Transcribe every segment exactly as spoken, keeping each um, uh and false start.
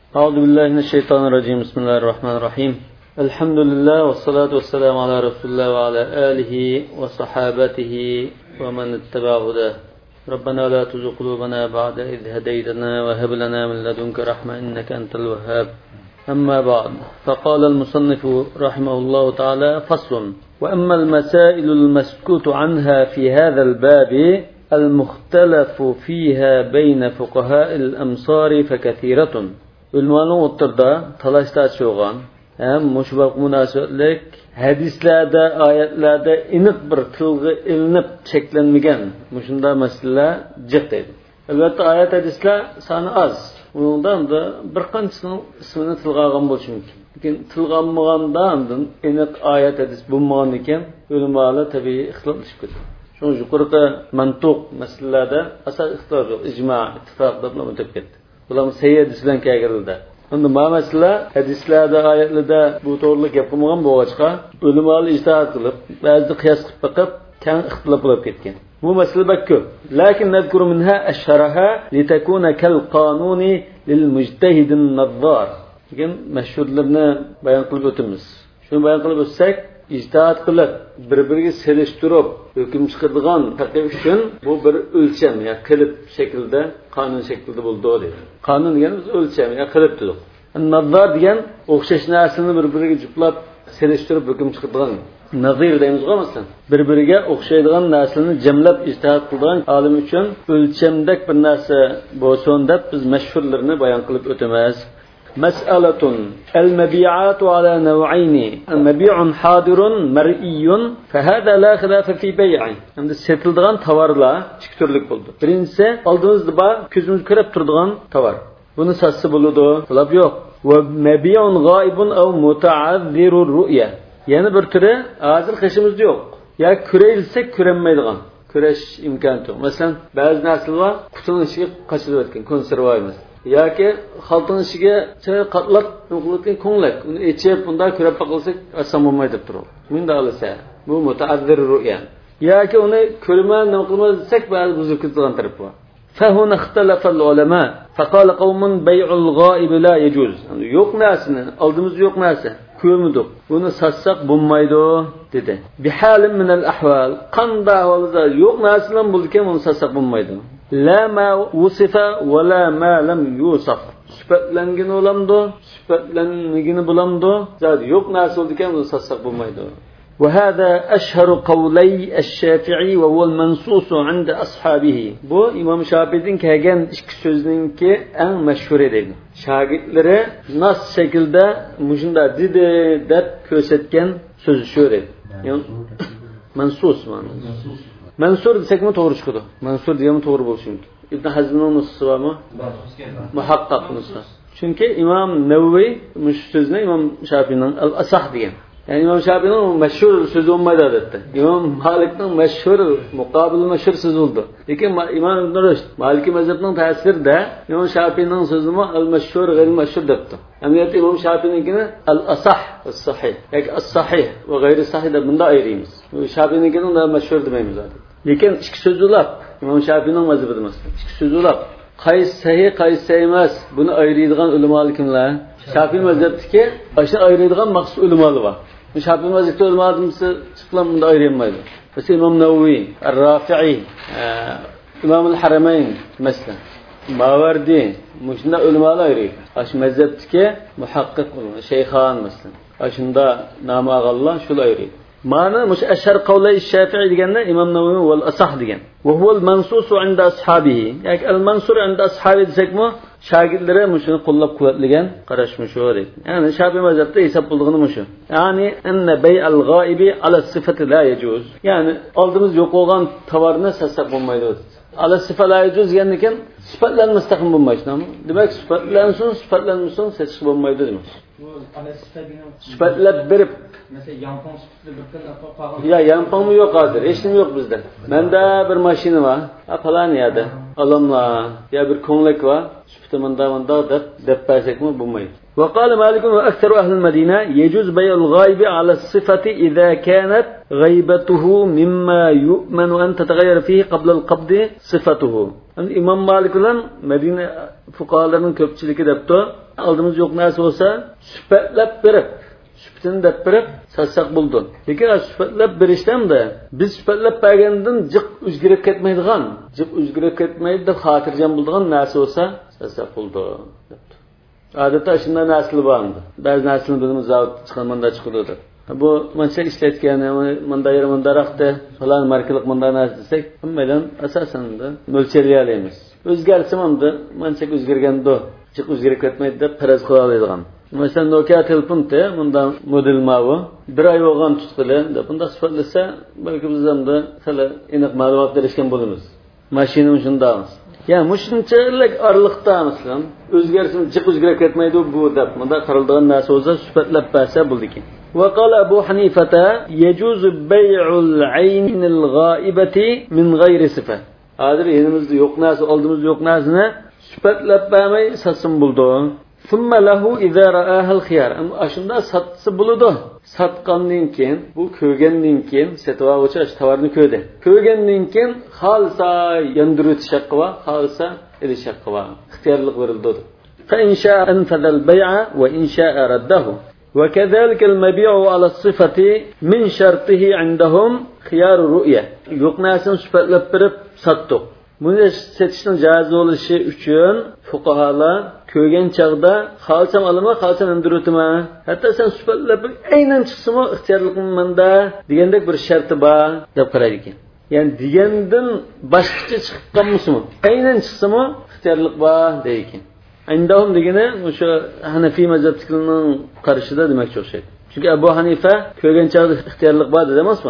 أعوذ بالله من الشيطان الرجيم. بسم الله الرحمن الرحيم. الحمد لله والصلاة والسلام على رسول الله وعلى آله وصحابته ومن اتبع هداه. ربنا لا تزغ قلوبنا بعد إذ هديتنا وهب لنا من لدنك رحمة إنك أنت الوهاب. أما بعد، فقال المصنف رحمه الله تعالى: فصل. وأما المسائل المسكوت عنها في هذا الباب المختلف فيها بين فقهاء الأمصار فكثيرة. Ülmanın o'ttirda talashda açılgan hem müşbaq münasebetlik hadislerde, ayetlerde iniq bir tilga ilinib cheklanmagan mushunda masalalar jiq deydi. Albatta ayet hadislar soni az. Bundan da bir qanchasining ismini tilga olgan bo'lishi mumkin. Lekin tilga olmagandan iniq ayet hadis bo'lmagan ekan, ulamalar tabiiy ixtiloflashib ketadi. Shuning yuqorida mantuq masalalarda asal ixtilof yo'q, ijmo, ittifoq deb o'tib ketdi. Bular sayyid bilan kelgildi. Endi bu masala hadislarda, oyatlarda bu to'g'riliq gap qilmagan bo'lg'achqa, ulamalar ijtihod qilib, ba'zi qiyos qilib bakib, keng ixtilof bo'lib ketgan. Bu masala bakko. Lakin nadkuru minha ash-sharaha litakuna kal qanuni lil mujtahid an-nazzar. Degan mashhurlarni bayon qilib o'tamiz. Shuni bayon qilib o'tsak, ijtihod qilib, bir-biriga selishtirib, hukm chiqaradigan taqdir uchun bu bir o'lcham, ya qilib shaklda, qonun shaklida bo'ldi deydi. Qonun deganimiz o'lcham, ya qilib dedik. Nazzar degan o'xshash narsani bir-biriga juplab selishtirib hukm chiqaradigan. Nazir deymiz masalan, bir-biriga o'xshaydigan narsani jamlab ijtihod qilgan olim uchun o'lchamdek bir narsa bo'lsin deb biz mashhurlarni bayon qilib o'tamiz. مسألة المبيعات على نوعين مبيع حاضر مرئي فهذا لا خلاف في بيعه. Endi setildigan tovarlar ikki turlik bo'ldi. Birinchisi oldimizda bor, ko'zimiz ko'rib turadigan tovar. Buni satsa bo'ladi, talab yo'q. Va mabi'un g'oibun aw muta'azzirur ru'ya. Yana bir turi hozir qishimizda yo'q. Ya ko'rayilsak ko'rinmaydigan. Ko'rish imkoni yo'q. Masalan, ba'zi narsalar qutining ichiga qochirib o'tgan, konservaymiz. yoki xalqning ishiga choy qatlab qo'yilgan ko'nglik uni echib bunda ko'rib baqilsak asam bo'lmaydi deb turadi. Bunda olsa bu mutaazzir ru'ya. yoki uni ko'rma nima qilmas desak ba'zi buzib ketgan taraf bor. فهنا اختلف العلماء فقال قوم بيع الغائب لا يجوز. Yo'q narsani, oldimizda yo'q narsa ko'rmadik. Buni satsak bo'lmaydi dedi. Bihalim min al-ahval. Qanday ahvolda yo'q narsalar bo'lgan buni satsak bo'lmaydi. La ma wusifa wa la ma lam yusaf. Sifatlangani olamdi, sifatlanmagani bulamdi. Zodi yo'q narsa bo'lgan buni satsak bo'lmaydi. وهذا أشهر قولي الشافعي وهو المنصوص عند أصحابه. Bu İmam Şafii'nin kelgan ikki so'zninki eng mashhur edi. Shogirdlari nas shaklda mushunda dedi deb ko'rsatgan so'zi shu edi. Mansus ma'nosi. Mansur desakmi to'g'ri chiqadi. Mansur deganmi to'g'ri bo'lishi mumkin. Ibn Hazmning nusxasi bormi? Muhaqqaq nusxa. Chunki Imom Navaviy mush so'zni Imom Shafii'ning al-asah degan. Yani İmam Şafii'nin meşhur sözü olmaydı adette. İmam Malik'nin meşhur, mukabil meşhur sözü oldu. Lakin İmam İbn Rushd, Maliki mezhebinin tesiri de İmam Şafii'nin sözünü el-meşhur, gayri-meşhur depti. Emniyet İmam Şafii'ninkini el-asah, el-sahih. Yani el-sahih ve gayri-sahih de bunda ayrıyız. Şafii'ninkini de meşhur demeyimiz zaten. Lakin iki sözü olap, İmam Şafii'nin mezhebi demezsin. İki sözü olap. Qaysi sahih, qaysi sahih emas, buni ayıradigan ulamalar kimlar? Şafii mezhebidagi aşağı ayıradigan maxsus ulamalar var. Şafii mezhebidagi ulamalarımızı çıkılan bunda ayırılmaydı. Mesela İmam Navavi, El-Rafi'i, İmam el-Haramayn mesela, Mavardi, müşunda ulamalar ayırıyor. Aş mezhebidagi muhakkik ulama, Şeyhan mesela. Aşında namı ağallah şul ayırıyor. Ma'na mush ashar qawlay Shafi'i deganda Imom Navaviy wal asah degan. Va huwa al-mansus 'inda ashabihi. Yani al-mansur 'inda ashabi desakmi, shogirdlari mushuni qo'llab-quvvatlagan qarashmi shu deydi. Yani Shafi'i mazhabda hisob bo'ldig'ini mushu. Ya'ni anna bay'al g'oibi 'ala sifati la yajuz. Yani oldimiz yo'q bo'lgan tovarni satsak bo'lmaydi dedi. Ala sifat la yajuz degandan sifatlanmasdan bo'lmaydi. Demak sifatlansin, sifatlanmasin satish bo'lmaydi demak. Bu ala sifatini sifatlab berib mesela yampon sifatli bir qilib Ya yampon yo'q hozir, hech nima yo'q bizda. Menda bir mashina bor, ha falan yerda. alamlar ya bir ko'nglik va sufta manda manda deb deb bersekmi bo'lmaydi. وقال مالك وأكثر أهل المدينة يجوز بيع الغائب على الصفة إذا كانت غيبته مما يؤمن أن تتغير فيه قبل القبض صفته. İmam Malik bilan Medine fuqahalarining ko'pchiligi debdi, oldimiz yo'q narsa bo'lsa, sifatlab berib, sifatini deb berib satsak bo'ldi. Lekin sifatlab berishdan-da biz sifatlab bergandan jiq o'zgarib ketmaydigan, jiq o'zgarib ketmaydi deb xotirjam bo'ladigan narsa bo'lsa, satsak bo'ldi debdi. Adeta shunday nasl bordi. Ba'zi naslni bilimiz zavod chiqmanda chiqadi. Bu mancha ishlatgan, manda yer manda raqda falan markalik manda narsa desak, hammadan asosan mo'lchallay olamiz. O'zgarsa hamda mancha o'zgarganda, chiq o'zgarib ketmaydi deb faraz qila oladigan. Masalan, Nokia telefonda bunda model mavi bir oy bo'lgan tutqili deb bunda sifatlasa, balki biz hamda sal aniq ma'lumot berishgan bo'lamiz. Mashinam shundaymiz. Ya mushunchalik orliqda masalan o'zgarsin jiq o'zgarib ketmaydi bu deb bunda qaraldigan narsa bo'lsa sifatlab bersa bo'ldi ekan. وقال أبو حنيفة يجوز بيع العين الغائبة من غير صفة. Hozir elimizde yo'q narsa, oldimizda yo'q narsani sifatlab bermay satsin bo'ldi. ثم له إذا رآها الخيار. Ashunda satsa bo'ladi. Satqandan keyin, bu ko'rgandan keyin setva o'chash tovarni ko'rdi. Ko'rgandan keyin xolsa yandiritish haqqi va xolsa elish haqqi va ixtiyorlik berildi. Fa in sha'a anfadha al-bay'a wa in sha'a raddahu. وكذلك المبيع على الصفة من شرطه عندهم خيار الرؤية. Yo'q narsani sifatlab berib satdik. Buni setishning joiz bo'lishi uchun fuqarolar ko'rgan chaqda xolsam olaman, xolsam indirutma. Hatto sen sifatlab aynan chiqsimi ixtiyorligim menda degandek bir sharti bor deb qaraydi ekan. Ya'ni degandan boshqacha chiqib qolmasmi? Aynan chiqsimi ixtiyorlik bor deydi ekan. Indahum degani o'sha Hanafiy mazhabining qarashida demakchi o'xshaydi. Chunki Abu Hanifa ko'rgan chaqda ixtiyorlik bor dedi emasmi?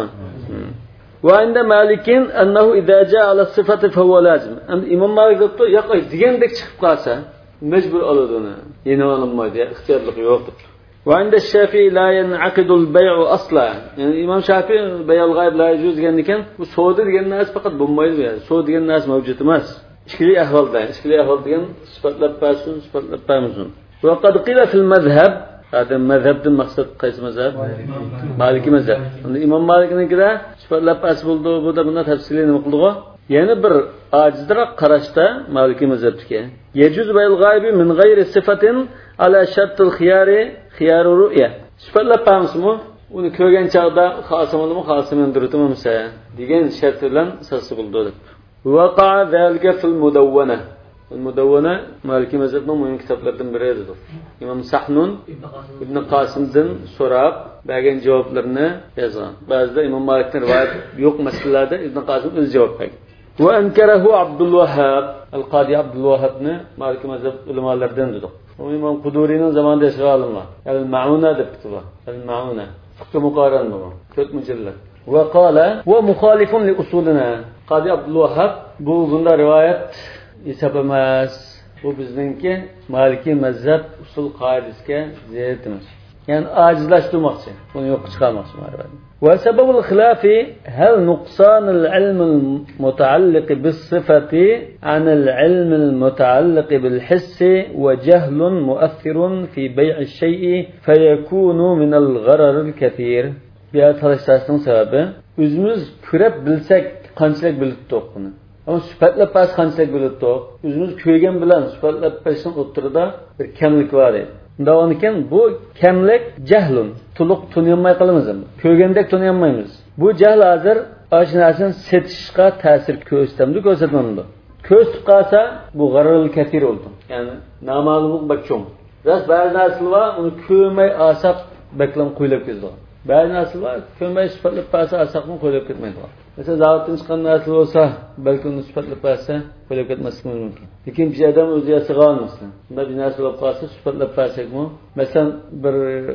Va inda Malikin annahu idza jaa ala sifati fa huwa lazim. Imom Malik debdi, yo'q, degandek chiqib qolsa, majbur oladi uni. Yana olmaydi, ixtiyorlik yo'q debdi. Va inda Shafi'i la yan'aqidu al-bay'u aslan. Yani Imom Shafi'i bay'ul g'ayb la yujuz degan ekan, bu savdo degan narsa faqat bo'lmaydi, yani savdo degan narsa mavjud emas. İşkili ahvalda, işkili ahval degan sifatlab bersin, sifatlab bermasin. Va qad qila fil mazhab, hada mazhabdan maqsad qaysi mazhab? Maliki mazhab. Unda Imom Maliknikida sifatlab bas bo'ldi, bu da bunda tafsili nima qildi? Yana bir ojizroq qarashda Maliki mazhabdiki, yejuz bay'ul g'aybi min g'ayri sifatin ala shartil xiyari xiyaru ru'ya. Sifatlab bermasmi? Uni ko'rgan chaqda xosamimi, xosamen durutmamsa degan shart bilan sasi bo'ldi. وقع ذلك في المدونة. المدونة مالكي مذهبنا مهم kitaplardan biridir. İmam Sahnun İbn Qasim'dan sorab bergen cevaplarını yazgan. Bazıda İmam Malik'ten rivayet yok meselelerde İbn Qasim öz cevap verdi. Ve enkerehu Abdülvahhab, El-Qadi Abdülvahhab'ni Maliki mezhep ulemalardan dedi. O İmam Kuduri'nin zamanında yaşayan alim var. El-Ma'una deb bitdi. El-Ma'una. Fıkh muqaran bu. Dört mücellet. Ve qala ve muhalifun li usulina. Qadi Abdülvahhab bu bunda rivayet hesap emas. Bu bizningki Maliki mezhep usul qoidasiga zid emas. Yani acizlaştırmakçı. Bunu yok çıkarmakçı. Ve sebebul hilafi hel nuqsanul ilmil mutaalliq bis sıfati anil ilmil mutaalliq bil hissi ve cehlun muathirun fi bey'i şey'i feyekunu minel gararil kathir. Bir talashlarning sababi o'zimiz ko'rib bilsak qanchalik bilib turib buni. Ama sifatlab pas qanchalik bilib turib, o'zimiz ko'rgan bilan sifatlab pasning o'rtasida bir kamlik bor edi. Undan ekan bu kamlik jahlun, to'liq tunayolmay qolamiz. Ko'rgandek tunayolmaymiz. Bu jahl hozir oshnasini setishga ta'sir ko'rsatamdi, ko'rsatmamdi. Ko'z qolsa bu g'ararul kathir bo'ldi. Ya'ni noma'lumlik bakchom. Ras ba'zi narsalar uni ko'rmay asab baklam qo'yilib ketdi. Ba'zi narsalar ko'rmay sifatlab pas asabni qo'yilib ketmaydi. Mesela zavatdan chiqqan narsa bo'lsa, balki uni sifatlab bersa, qo'yib ketmasligi mumkin. Lekin bir odam o'zi yasaga olmasdan, bunda bir narsa bo'lib qolsa, sifatlab bersakmi? Masalan, bir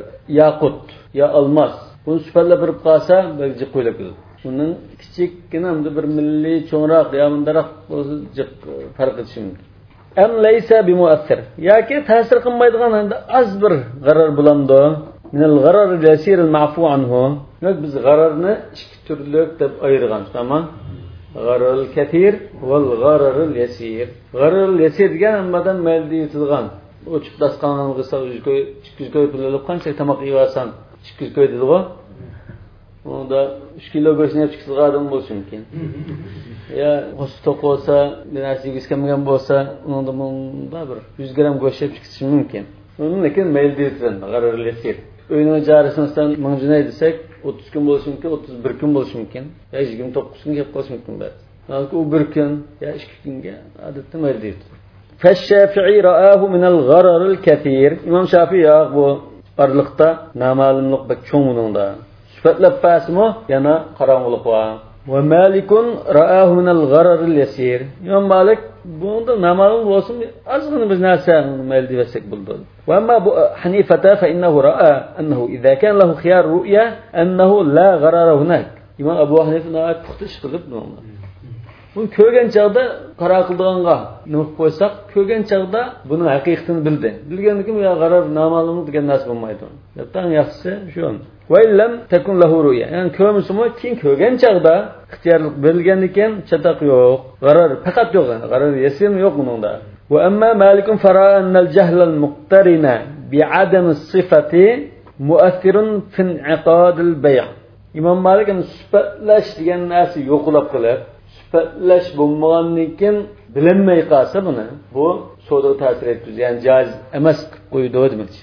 yaqut ya olmos. Buni sifatlab berib qolsa, balki qo'yib ketadi. Bundan kichikgina hamda bir milliy cho'nroq ya bundaroq bo'lsa, farq etishi mumkin. Am laysa bi mu'athir. Yoki ta'sir qilmaydigan hamda az bir g'arar bulamdi. Min al-gharar al-yasir al-ma'fu anhu. Biz g'ararni ikki turli deb ayirgan, tamam? G'ararul katir val g'ararul yasir. G'ararul yasir degan hammadan mayli yutilgan. O'chib dasqangan qilsa ikki yuz koy pul olib qancha tamoq yeysan? ikki yuz koy dedi-ku. Unda uch kilo go'shtni yeb chiqizgan bo'lishi mumkin. Ya qo'shib to'q olsa, narsaga iskamgan bo'lsa, unda bunda bir yuz gramm go'sht yeb chiqishi mumkin. Onun lekin mayli yutilgan g'ararul yasir. Oyuna jarisinden mıncına desek otuz gün bo'lishi mumkin, otuz bir gün bo'lishi mumkin. Ya yigirma to'qqiz kun kelib qolishi mumkin ba'zi. Balki u bir kun ya ikki kunga odatda mayli. Fash-Shafi'i ra'ahu min al-gharar al-kathir. İmam Shafi'i ya bu arlıqda namalımlıq bek çoğ bununda. Sifatlab basmo yana qarang'uliq var. Ve Malikun ra'ahu min al-gharar al-yasir. İmam Malik bunda namalım olsun azgın bir narsa mayli desek buldu. وأما أبو حنيفة فإنه رأى أنه إذا كان له خيار رؤية أنه لا غرر هناك. İmam Abu Hanife'nin ayet puxtish qilib nima? Bu ko'rgan chaqda qara qildiganga nima qo'ysak, ko'rgan chaqda buni haqiqatini bildi. Bilgandan keyin ya g'arar noma'lum degan narsa bo'lmaydi. Yaqdan yaxshisi shu. Va illam takun lahu ru'ya. Yani ko'rmisimi, keyin ko'rgan chaqda ixtiyorlik berilgandan keyin chataq yo'q. G'arar faqat yo'q. G'arar yasim yo'q buningda. وأما مالك فرأى أن الجهل المقترن بعدم الصفة مؤثر في انعقاد البيع. İmam Malik'in süpetleş diyen nasi yokulap kılıp, süpetleş bulmaganlikin bilinmey kalsa bunu, bu soğuduğu tasir etmez. Yani caiz emas koydu o demek.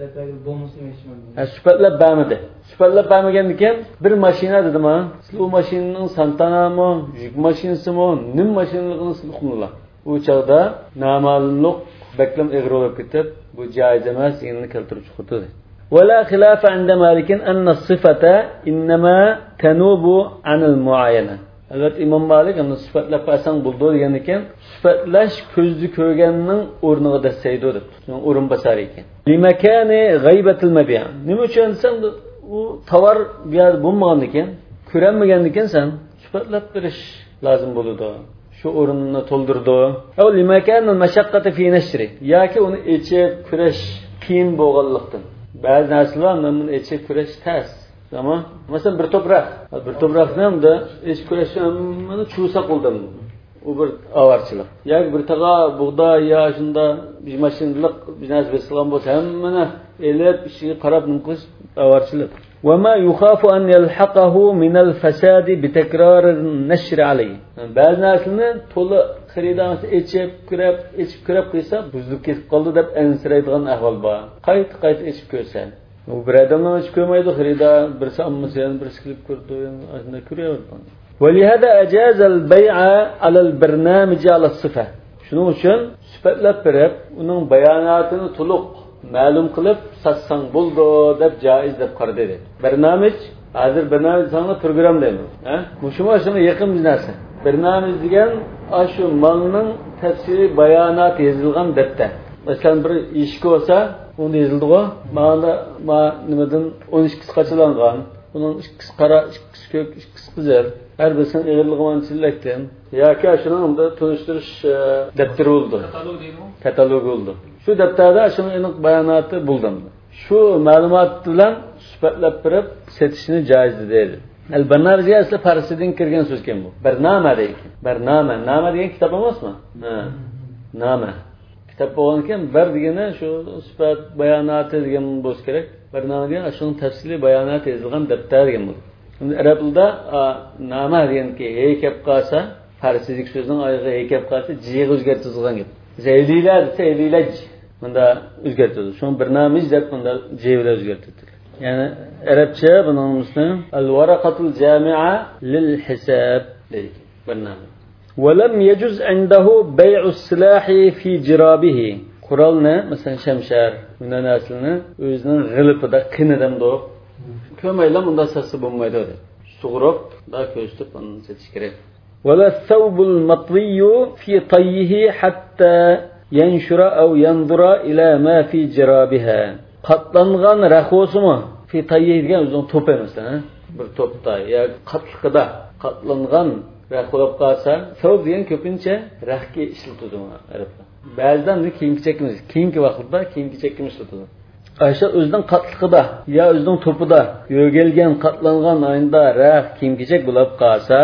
Süpetlep bəmidi. Süpetlep bəmigendiken bir maşina dedim ha, o maşinin santana mı, yük maşinisi mi, nim maşinliğini sıkıntılar. Bu çağda namalımlık beklem eğri olup gitip bu caiz emas yenini keltirip çıkıtı. ولا خلاف عند مالك أن الصفة إنما تنوب عن المعاينة. Evet İmam Malik onun sıfatla pasan bulduğu diyeniken sıfatlaş közlü kögenin ornuğa da seydi yani orun basar iken. Limekane gaybetil mebiyan. Ne için sen o tavar bir yer bulmagandiken, kürenmegendiken sen sıfatlat bir iş lazım bulurdu. Şu orununu toldurdu. O limekanın meşakkatı fi neşri. Ya ki onu içe küreş kiyin boğallıktın. Bazı nasıllar onun içe küreş ters. Ama mesela bir toprak, bir toprak ne de iç küreşini çuğsak oldu. O bir avarçılık. Ya bir tağa buğday ya şunda bir maşinlik bir nas beslan bu hemen elep işi qarab nıqış avarçılık. Ve ma yukhafu an yalhaqahu min al-fasad bi tekrar an-nashr alayhi. Bazı naslini to'la xaridan içib kirib, içib kirib qilsa buzilib ketib qoldi deb ensiraydigan ahvol bor. Qayt qayt içib ko'rsan. O bir adamdan hiç görmeydi xirida bir sammasyan bir skilip kurdu aslında görüyordu. ولهذا أجاز البيع على البرنامج على الصفة. Şunun için sifatlab berib, uning bayonotini to'liq ma'lum qilib satsan bo'ldi deb joiz deb qaradi dedi. Barnamij, hozir barnamij sanı program deymiz. Ha? Mushuma shuna yaqin bir narsa. Barnamij degan shu malning tafsili bayonot yozilgan daftar. Masalan bir eshik olsa onu yazıldı. Mağda ma nimadan on ikki qaçılangan. Bunun ikkisi qara, ikkisi kök, ikkisi qizil. Her birisinin eğirliğinden çillekten. Yoki shunun da tunishtirish daftari bo'ldi. Katalog deymi? Katalog bo'ldi. Shu daftarda shuni aniq bayonoti bo'ldi. Shu ma'lumot bilan sifatlab berib setishni joiz deydi. Al-Barnamij asli farisidan kirgan so'z ekan bu. Barnama deydi. Barnama, nama degan kitob emasmi? Ha. Nama. Kitap bo'lganken bir degani shu sifat bayonoti degan bo'lish kerak. Bir nima degan shuning tafsili bayonoti yozilgan daftar degan bu. Endi arab tilida nama deganki hey kelib qolsa, farsiylik so'zning oyog'i hey kelib qolsa, jiga o'zgartirilgan gap. Zaylilar desa zaylilaj. Bunda o'zgartirildi. Shu bir namij deb bunda jiga o'zgartirildi. Ya'ni arabcha buning ismi al-waraqatul jami'a lil hisab deydi. Bir nama. ولم يجوز عنده بيع السلاح في جرابه. Kuralni, mesela şemşer, bundan aslını özünün gılıpıda, kinidan doğup, kömeyle bunda sası bulmaydı öyle. Suğurup, daha köstüp onu setiş gerek. وَلَا الثَّوْبُ الْمَطْوِيُّ فِي طَيِّهِ حَتَّى يَنْشُرَ أَوْ يَنْظُرَ إِلَى مَا فِي جِرَابِهَا. Katlangan rahosu mu? Fi tayyihi diyen özünün topu mesela. Bir topta, ya katlıkıda katlangan Rəxolab qalsa, savub deyən köpünçə rəxki işlətidir Ərəbdə. Bəzdən də kiyimki çəkimiz, kiyimki vaxtda kiyimki çəkimi işlətidir. Ayşə özünün qatlıqıda, ya özünün topuda, yögelgən, qatlanğan ayında rəx, kiyimki çək bulab qalsa,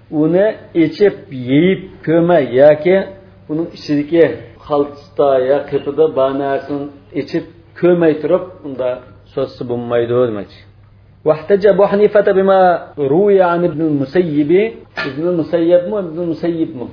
uni içib, yeyib ko'may yoki uning ichidagi xaltista ya qipida banasin içib ko'may turib unda so'zsi bo'lmaydi demoqchi. واحتج أبو حنيفة بما روي عن ابن المسيب ابن المسيب مو ابن المسيب مو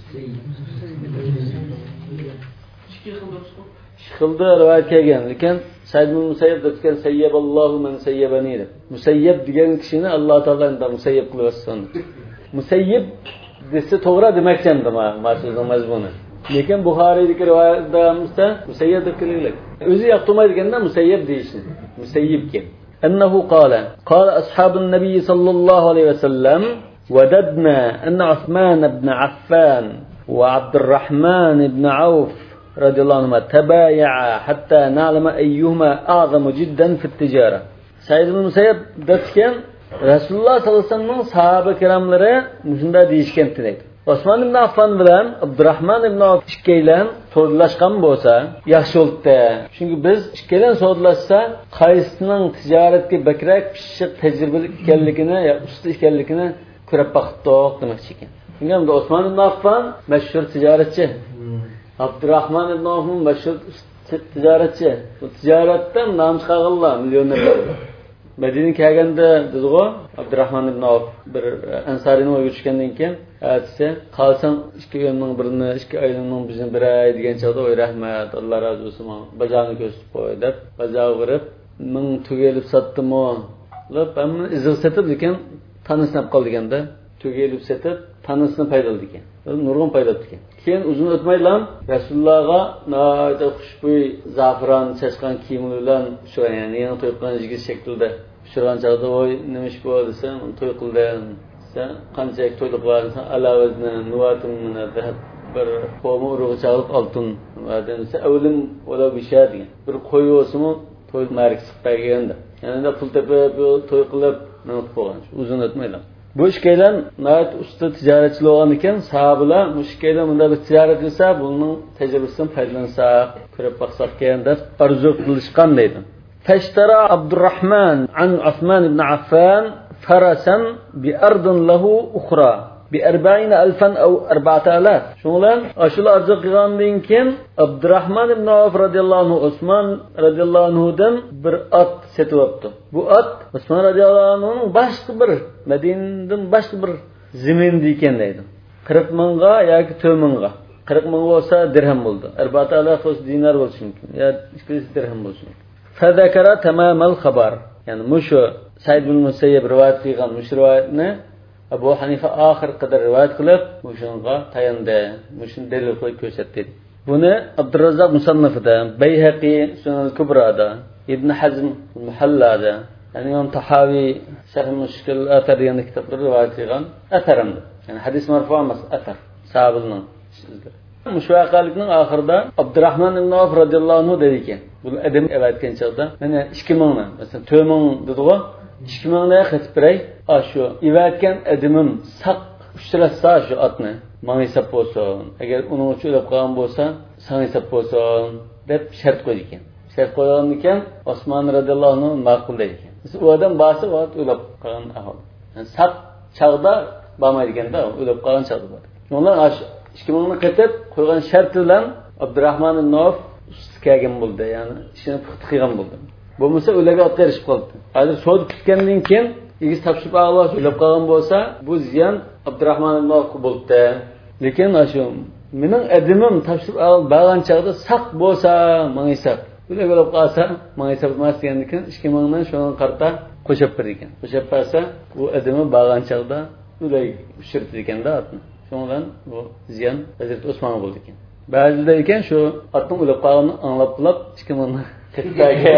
شخلده روايت kelgan lekin Said ibn Musayyib degan sayyaballohu man sayyabani deb. Musayyib degan kishini Alloh taolo unda musayyib qilib o'tsin. Musayyib desa to'g'ri demakchamdi ma'suzning mazmuni. Lekin Buxoriydagi rivoyatda esa musayyib deb kelgan. O'zi yoqtirmaydiganda musayyib deyishni. Musayyibga. أنه قال قال أصحاب النبي صلى الله عليه وسلم وددنا أن عثمان بن عفان وعبد الرحمن بن عوف رضي الله عنهما تبايعا حتى نعلم أيهما أعظم جدا في التجارة. سعيد بن المسيب دتكن رسول الله صلى الله عليه وسلم صحابة كراملары müşunda deyişken direkt. Osman ibn Affan bilan Abdurrahman ibn Avf ikkaylan so'zlashgan bo'lsa, yaxshi bo'ldi. Chunki biz ikkaylan so'zlashsa, qaysisining tijoratga bakrak pishiq tajribali ekanligini, yo usta ekanligini ko'rib baqdiq demoqchi ekan. Shunga Osman ibn Affan mashhur tijoratchi. Abdurrahman ibn Avf mashhur tijoratchi. Bu tijoratdan nom chiqarganlar millionerlar. Madinaga kelganda dedigo Abdurrahman ibn Avf bir ansariyni o'yga tushgandan keyin aytsa, "Qolsam ikki oyning birini, ikki oyning bizni bir ay" degan chog'da "Oy rahmat, Alloh rozi bo'lsin, bajoni ko'rsatib qo'y" deb bajo berib, "Ming tugelib sotdim-o" deb hamma iziq sotib lekin tanisnab qolganda, tugelib sotib tanisni paydo ekan. Nurg'un paydo ekan. Keyin uzun o'tmaylam Rasulullohga noyda xushbo'y za'faron chashgan kiyim bilan shu ya'ni yangi to'ygan yigit shaklida tushirgan chog'da "Voy, nima ish bu" desam, "To'y qildim." Sen qanchalik to'yliq varsan, alavizni, nuvatimni deb bir qo'mi urug'i chaqib oltin va desa, "Avlim ola bishadi." Bir qo'y o'simi to'y markasi qilganda. Yana pul tepib to'y qilib nima qilgan. Uzun o'tmaylam. Bu ishkaylan nayt usta tijoratchi bo'lgan ekan, sahobalar bu ishkaylan bunda bir tijorat qilsa, buning tajribasidan foydalansa, ko'rib baqsaq degan deb arzu qilishgan deydi. Fashtara Abdurrahman an Uthman ibn Affan farasan bi ardin lahu ukhra bi arba'in alfan aw arba'ata alaf. Shundan ashula arzu qilgandan keyin Abdurrahman ibn Avf radhiyallohu anhu Osman radhiyallohu anhudan bir at setib olibdi. Bu at Osman radhiyallohu anhuning boshqa bir Madinadan boshqa bir zaminda ekan deydi. qirq mingga yoki to'rt mingga. qirq ming bo'lsa dirham bo'ldi. arba'ata alaf bo'lsa dinar bo'lishi mumkin. Ya ikki yuz dirham bo'lishi mumkin. Fadakara tamamal xabar. Ya'ni mushu Said ibn Musayyib rivoyat qilgan mush rivoyatni Abu Hanifa oxir qadar rivoyat qilib, mushunga tayindi, mushun dalil qo'yib ko'rsatdi. Buni Abdurrazzaq Musannafida, Bayhaqi Sunan al-Kubrada, Ibn Hazm al-Muhallada, ya'ni Imom Tahavi Sharh Mushkil Athar degan kitobda rivoyat qilgan atharimdir. Ya'ni hadis marfu emas, athar. Sahabaning sizlar. Mush voqealikning oxirida Abdurrahman ibn Avf radhiyallohu anhu dedi ekan, bu adam aytgan chog'da, mana ikki ming, masalan to'rt ming dedi-ku, ikki mingga qetib biray, shu ivatgan adimim saq uchratsa shu otni, menga hisob bo'lsin. Agar uni o'chirib qolgan bo'lsa, senga hisob bo'lsin deb shart qo'ydi ekan. Shart qo'ygan ekan, Osmon radhiyallohu anhu ma'qul dedi ekan. U odam basi vaqt o'lib qolgan ahol. Yani saq chog'da bo'lmaydiganda, o'lib qolgan chog'da bor. Ular ikki mingni qetib qo'ygan shart bilan Abdurrahman ibn Avf kelgan bo'ldi, ya'ni ishini puxta qilgan bo'ldi. Bo'lmasa ularga otga erishib qoldi. Hozir so'd tutgandan keyin egiz topshirib olib o'lib qolgan bo'lsa, bu ziyon Abdurrahman ibn Avf bo'ldi. Lekin shu mening adimim topshirib olib bo'lgan chog'da saq bo'lsa, menga hisob. Ularga olib qolsa, menga hisob emas degandan keyin ikki mingdan shunga qarta qo'shib bergan. Qo'shib bersa, bu adimi bo'lgan chog'da ular ushirdi ekanda otni. Shundan bu ziyon Hazrat Osmonga bo'ldi ekan. Ba'zida ekan shu otning o'lib qolganini anglab-lab ikki mingni ketdagi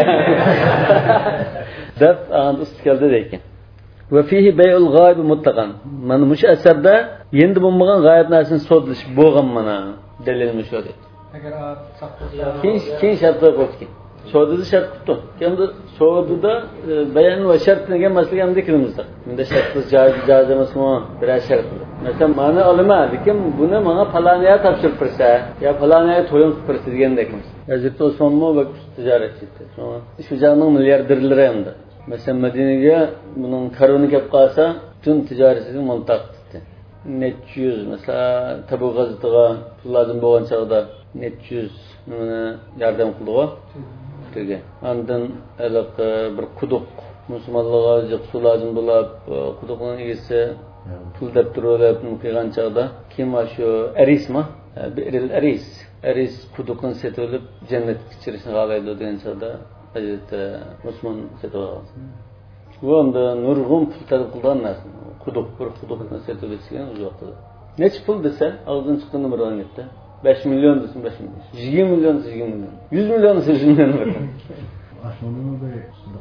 deb istiqolda ekan. Va fihi bay'ul g'oib mutlaqan. Mana mush asarda endi bo'lmagan g'oyib narsani so'dlish bo'lgan mana dalilimiz shu dedi. Agar keyin keyin shart qo'yibdi. So'dida shart qildi. Endi so'dida bayon va shart degan masala ham dekrimizda. Bunda shartsiz joiz joiz emasmi? Bir shart. Masalan, ma'ni olma, lekin buni menga faloniya topshirib bersa, yo faloniya to'yim qilib bersa degandekmiz. Hazrat Osmonmo va tijoratchi. Shu joyning milliarderlari hamda. Masalan, Madinaga buning karvoni kelib qolsa, butun tijoratini montaq qildi. necha yuz mesela tabu gazetiga pul lazım bo'lgan chog'da necha yuz yordam qildi-ku Türkiye. Ondan iliq bir quduq musulmonlarga jiq suv lazım bo'lib, quduqning egasi pul deb turib qilgan chog'da kim shu Arismi? Biril Aris. Aris quduqni setilib jannatga kirishni xohlaydi degan chog'da Hazrat Musulmon setib oldi. Bu onda nurg'un pul talab qilgan narsa. Quduq bir quduqni setib etgan uzoqda. Necha pul desa, og'zdan chiqqan bir o'ngitda besh million desin besh million. yigirma million yigirma million. yuz million desa yuz million beradi. Aslında böyle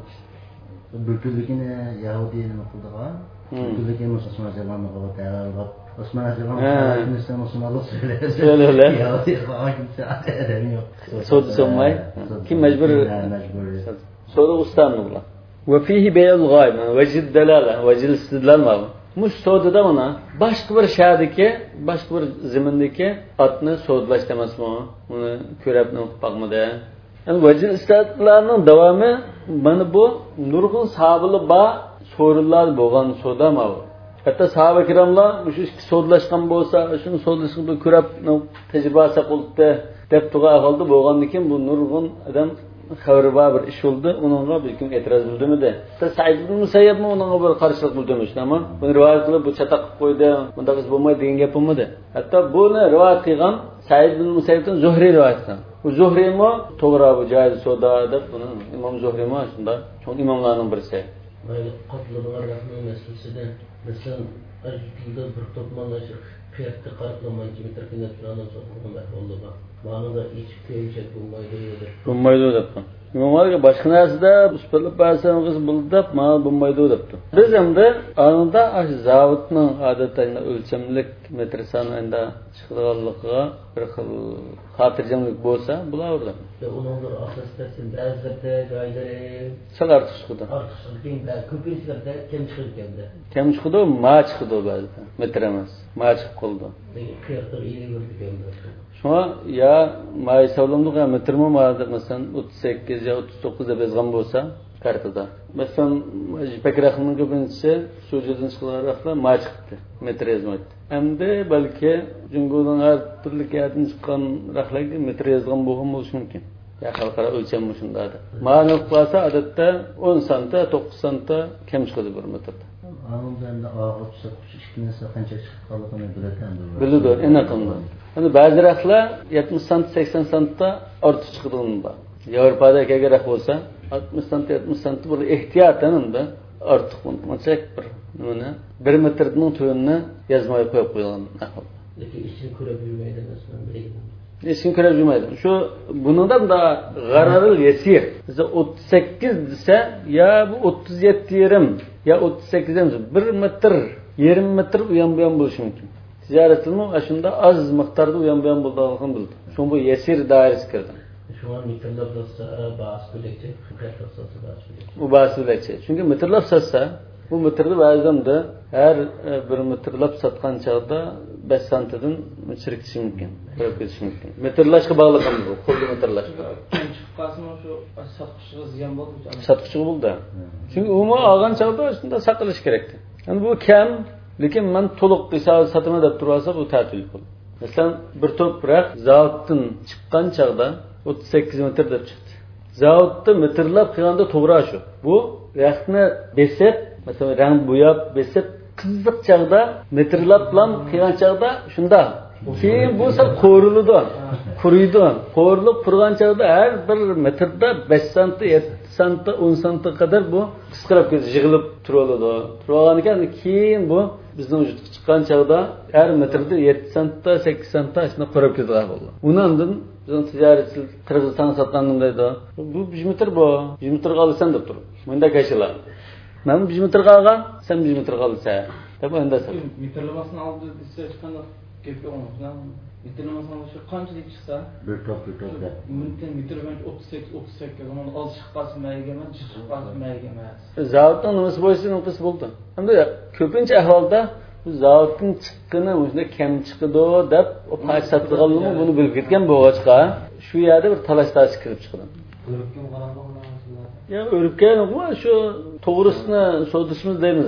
bürkülüküne Yahudi'nin okulda bürkülüküne Osman Zeman'la kapatılar. Osman Zeman'la işte Osmanlı söyler. Söylerler. Yahudi falan kimse edemiyor. Sodu sonmay. Kim mecbur? Mecbur. Sodu ustanlıkla. Ve fihi beyul gayb. Vecid delala. Vecid istidlal mı? Muş soduda ona başka bir şehrdeki, başka bir zemindeki atını sodulaş demez mi o? Bunu körepne bakmadı. Yani vecid istidlalının devamı bana bu nurgun sahabılı ba sorular boğan soda mı o? Hatta sahabe kiramlar şu sodulaşkan bolsa, şunu sodulaşkan körepne tecrübası oldu dep tuğa kaldı boğandikin bu nurgun adam xabar bir ish bo'ldi, uningga bir kim e'tiroz bildimi-de. Sa'id ibn Musayyib mi uningga bir qarshilik bildimi? Ama buni rivoyat qilib bu chataq qilib qo'ydi, bunda qiz bo'lmaydi degan gap bo'lmadi. Hatto buni rivoyat qilgan Sa'id ibn Musayyibdan Zuhri rivoyat qilgan. Bu Zuhri mo to'g'ri bu joiz soda deb buni Imom Zuhri mo shunda, cho'ng imomlarning birisi. Mayli qatlılar rahmet meselesinde mesela ajtilda bir to'planishib qiyatda qarqlamaychi bitirkinet bilan so'zlamoq bo'ldi ba. Bana da hiç kıyacak bulmaydı dedi. Bulmaydı depti. İmamlarga boshqa narsada uspilib barsangiz buldab, mana bulmaydı depti. Biz endi anında ash zavodning odatda o'lchamlik metr sonida chiqadiganligiga bir xil xotirjamlik bo'lsa, bo'laveradi. Ve onunlar asosda ba'zida joylari sal ortiq chiqadi. Ortiq chiqdi, ko'pinchlarda kam chiqdi. Kam chiqdi, ma chiqdi ba'zida. Metr emas, ma chiqib qoldi. Qiyatda iyli ko'rdi. Şuna ya may savlamdık ya metrimi vardı mesela o'ttiz sakkiz ya o'ttiz to'qqiz deb yozgan bo'lsa kartada. Mesela Pekrahning ko'pincha so'jdan chiqaraqlar ma chiqdi. Metr yozmaydi. Endi balki Jungodan har turli yerdan chiqqan rahlarga metr yozgan bo'lgan bo'lishi mumkin. Ya xalqaro o'lcham shundaydi. Ma'lum bo'lsa odatda o'n santa, to'qqiz santa kam chiqadi bir metrda. Anında ağır tutsak işkinize kanca çıkıp kalıbını bileten de var. Biliyor, en akıllı. Hani bazı rahlar yetmiş sant, seksen santta orta çıkıdığını var. Avrupa'da eğer olsa altmış sant, yetmiş sant burada ihtiyaten de artık bunu. Mesela bir ne? Bir metrenin tüyünü yazmaya koyup koyulan. Peki işin kurabilmeydi nasıl bileyim? İşin kurabilmeydi. Şu bundan da gararıl yesir. Mesela otuz sekiz ise ya bu otuz yedi yerim ya otuz sekiz demiş. Bir metre, yirmi metre uyan buyan buluşu mümkün. Ticaretilme aşında az miktarda uyan buyan bulduğunu bildi. Şu bu yesir dairesi kirdi. Şu an metrelap satsa bahs bilekçe, metrelap satsa bahs bilekçe. Bu bahs bilekçe. Çünkü metrelap satsa bu metrede bazıda her bir metrelap satkan çağda beş santidan çirkişi mümkün. Kırıp geçişi mümkün. Metrelashga bağlı kaldı bu. Qo'lda metrelashga. Chiqib qolsin shu satqichga ziyon bo'ldi. Satqichga bo'ldi. Çünkü umuman olgan chaqda shunda saqlash kerakdi. Yani bu kam, lekin men to'liq hisob satma deb tursa bu ta'til bo'ldi. Masalan, bir to'prak zavoddan chiqqan chaqda o'ttiz sakkiz metr deb chiqdi. Zavodda metrlab qilganda to'g'ri shu. Bu raqni besib, masalan, rang bo'yab besib qiziq chaqda metrlab bilan qilgan chaqda shunda keyin bu sal qo'riladi. Quriydi. Qo'rilib turgan chaqda har bir metrda besh santi, yetti santi, o'n santi qadar bu qisqarib ketib, yig'ilib turadi. Turgan ekan, keyin bu bizning vujudga chiqqan chaqda har metrda yetti santi, sakkiz santi shuna qurib ketadi bo'ldi. Undan bizning tijoratchilar Qirg'iziston sotgandim deydi. Bu besh metr bu, besh metr qolsan deb turib. Bunda kashlar. Men besh metr qolgan, sen besh metr qolsa. Deb endi sen. Metrlamasini oldi desa chiqqanda gap yo'q. Metrlamasini shu qanchalik chiqsa, Bir top bir top da. mumkin metr bilan o'ttiz sakkiz o'ttiz sakkiz o'n olti chiqib qolsa mayga emas, chiqib qolsa mayga emas. Zavoddan nimasi bo'yicha nimasi bo'ldi. Endi ko'pincha ahvolda bu zavoddan chiqqani o'zida kam chiqadi deb o payt satganlarni buni bilib ketgan bo'g'achqa shu yerda bir talash-tarash kirib chiqadi. O'ribga qaranganda Ya o'ribga nima shu to'g'risini so'dishimiz deymiz endi.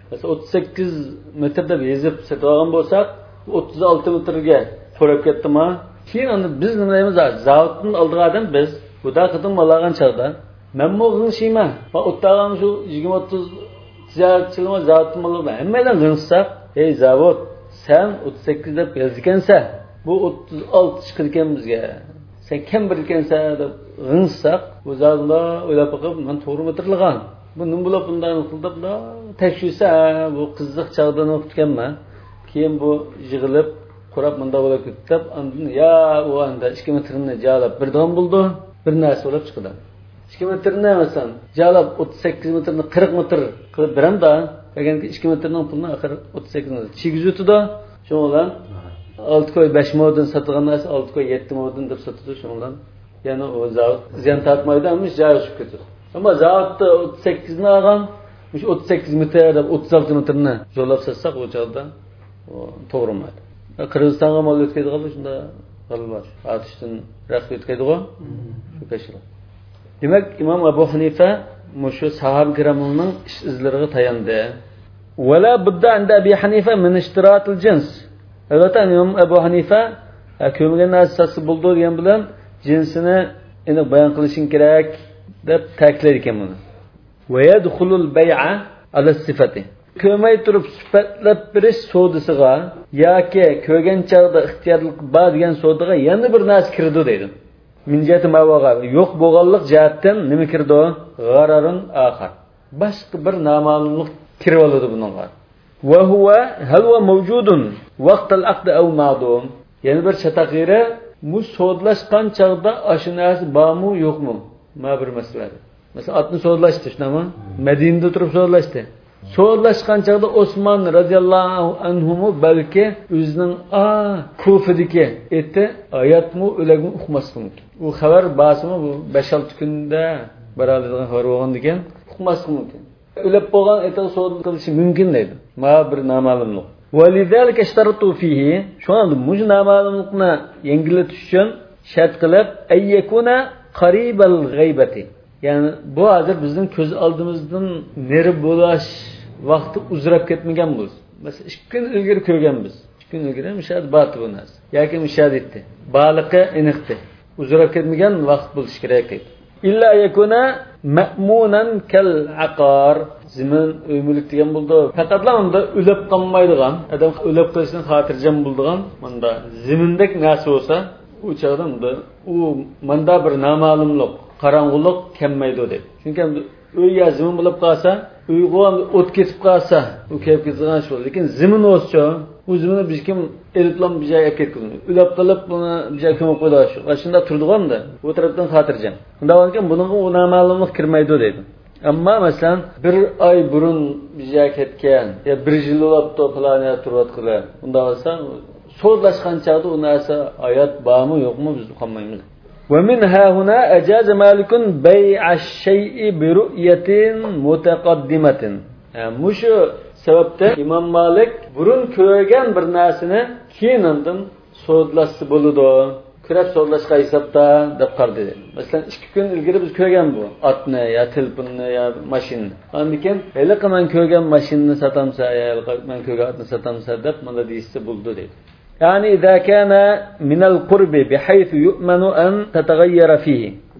Mesela o'ttiz sakkiz metr deb yezib sotib olgan bo'lsak, o'ttiz olti metrga so'rab ketdimi? Keyin uni biz nima deymiz? Zavoddan oldigan biz xudo qidim olagan chaqda men mo'g'in shima va o'ttagan shu yigirma o'ttiz tijoratchilar zavoddan olib hammadan g'insak, ey zavod, sen o'ttiz sakkiz deb yozgansan. Bu o'ttiz olti chiqar ekan bizga. Sen kim bir ekansan deb g'insak, bu zavodda o'ylab qo'yib, men to'g'ri metrlagan. Bu nima bo'lib bundan qilib da tekshirsa, bu qiziq chaqdan o'qitganman. Keyin bu yig'ilib qurab munda bo'lib ketib, andin ya u anda ikki metrni jalab birdan bo'ldi, bir narsa bo'lib chiqdi. ikki metrni masalan, jalab o'ttiz sakkiz metrni qirq metr qilib beramda, deganki ikki metrning pulini axir o'ttiz sakkiz metr. Chigizutida shundan olti koy besh moddan sotgan narsa olti koy yetti moddan deb sotdi shundan. Ya'ni o zavod ziyon tortmaydiganmish, joy chiqib ketdi. Ama zavodda o'ttiz sakkiz ni olgan, o'sha o'ttiz sakkiz metr deb o'ttiz olti metrni jo'lab satsak, o joyda to'g'ri emas. Qirg'izistonga mol o'tkazdilar shunda g'alaba. Atishdan raqib o'tkazdilar. Shu kashira. Demak, Imom Abu Hanifa mushu sahab kiramning ish izlariga tayandi. Wala budda anda Abi Hanifa min ishtiratil jins. Albatta Imom Abu Hanifa ko'milgan narsasi bo'ldi degan bilan jinsini aniq bayon qilishing kerak deb ta'kidlar ekan buni. Wa yadkhulul bay'a ala sifati. Ko'may turib sifatlab berish savdosiga yoki ko'rgan chog'da ixtiyorlik bor degan savdoga yana bir narsa kirdi deydi. Minjati mavaga yo'q bo'lganlik jihatdan nima kirdi? G'ararun axir. Boshqa bir noma'lumlik kirib oladi bunga. Wa huwa hal huwa mavjudun vaqt al-aqd aw ma'dum. Yana bir chataqira bu savdlashgan chog'da ashinasi bormi yo'qmi? Ma bir masala. Mesela atni savdlashdi, shunami? Madinada turib savdlashdi. Savdlashgan chog'da Osmon radhiyallohu anhu balki o'zining a Kufadagi eti oyatmi o'lagmi uqmasdi mumkin. U xabar basimi bu besh olti kunda baralidan xabar bo'lgan ekan, uqmasdi mumkin. O'lib bo'lgan eti savdo qilishi mumkin deydi. Ma bir noma'lumlik. Validalika ishtaratu fihi, shunda muj noma'lumlikni yengillatish uchun shart qilib ayyakuna qaribal g'aybati. Yani bu hozir bizning ko'z oldimizdan neri bo'lash vaqti uzrab ketmagan bo'lsa. Masalan, ikki kun ilgari ko'rganmiz. ikki kun ilgari mishad bati bu narsa. Yoki mishad etdi. Baliqi aniqdi. Uzrab ketmagan vaqt bo'lish kerak edi. Illa yakuna ma'munan kal aqar. Zimin o'ymulik degan bo'ldi. Faqatlar unda o'lib qolmaydigan, adam o'lib qolishdan xotirjam bo'ldigan, menda zimindek narsa bo'lsa, u chog'da unda u menda bir noma'lumlik, qarong'ulik kelmaydi dedi. Chunki uyga zimin bo'lib qolsa, uyga o't ketib qolsa, u kelib ketgan shu. Lekin zimin o'scha, u ziminni biz kim elitlam bir joyga ketgan. O'lib qolib buni bir joyga ko'mib qo'ydi shu. Va shunda turdigan-da, u tarafdan xotirjam. Unda ekan buning u noma'lumlik kirmaydi dedi. Amma masalan bir oy burun bir joyga ketgan, ya bir yil bo'libdi planga turibdilar. Unda bo'lsa, so'zlashgan chaqda u narsa oyat bormi yo'qmi biz qolmaymiz. Wa min ha huna ajaza malikun bay'a shay'i bi ru'yatin mutaqaddimatin. Yani mushu sababda Imom Malik burun ko'rgan bir narsani keyindan so'zlashsa bo'ladi. Kurab so'zlashga hisobda deb qardi. Masalan, ikki kun ilgari biz ko'rgan bu otni yo telefonni yo mashinani. Lekin hali men ko'rgan mashinani satamsa, yo men ko'rgan otni satamsa deb mana deysa bo'ldi dedi. Yani إذا كان من القرب بحيث يؤمن أن تتغير فيه.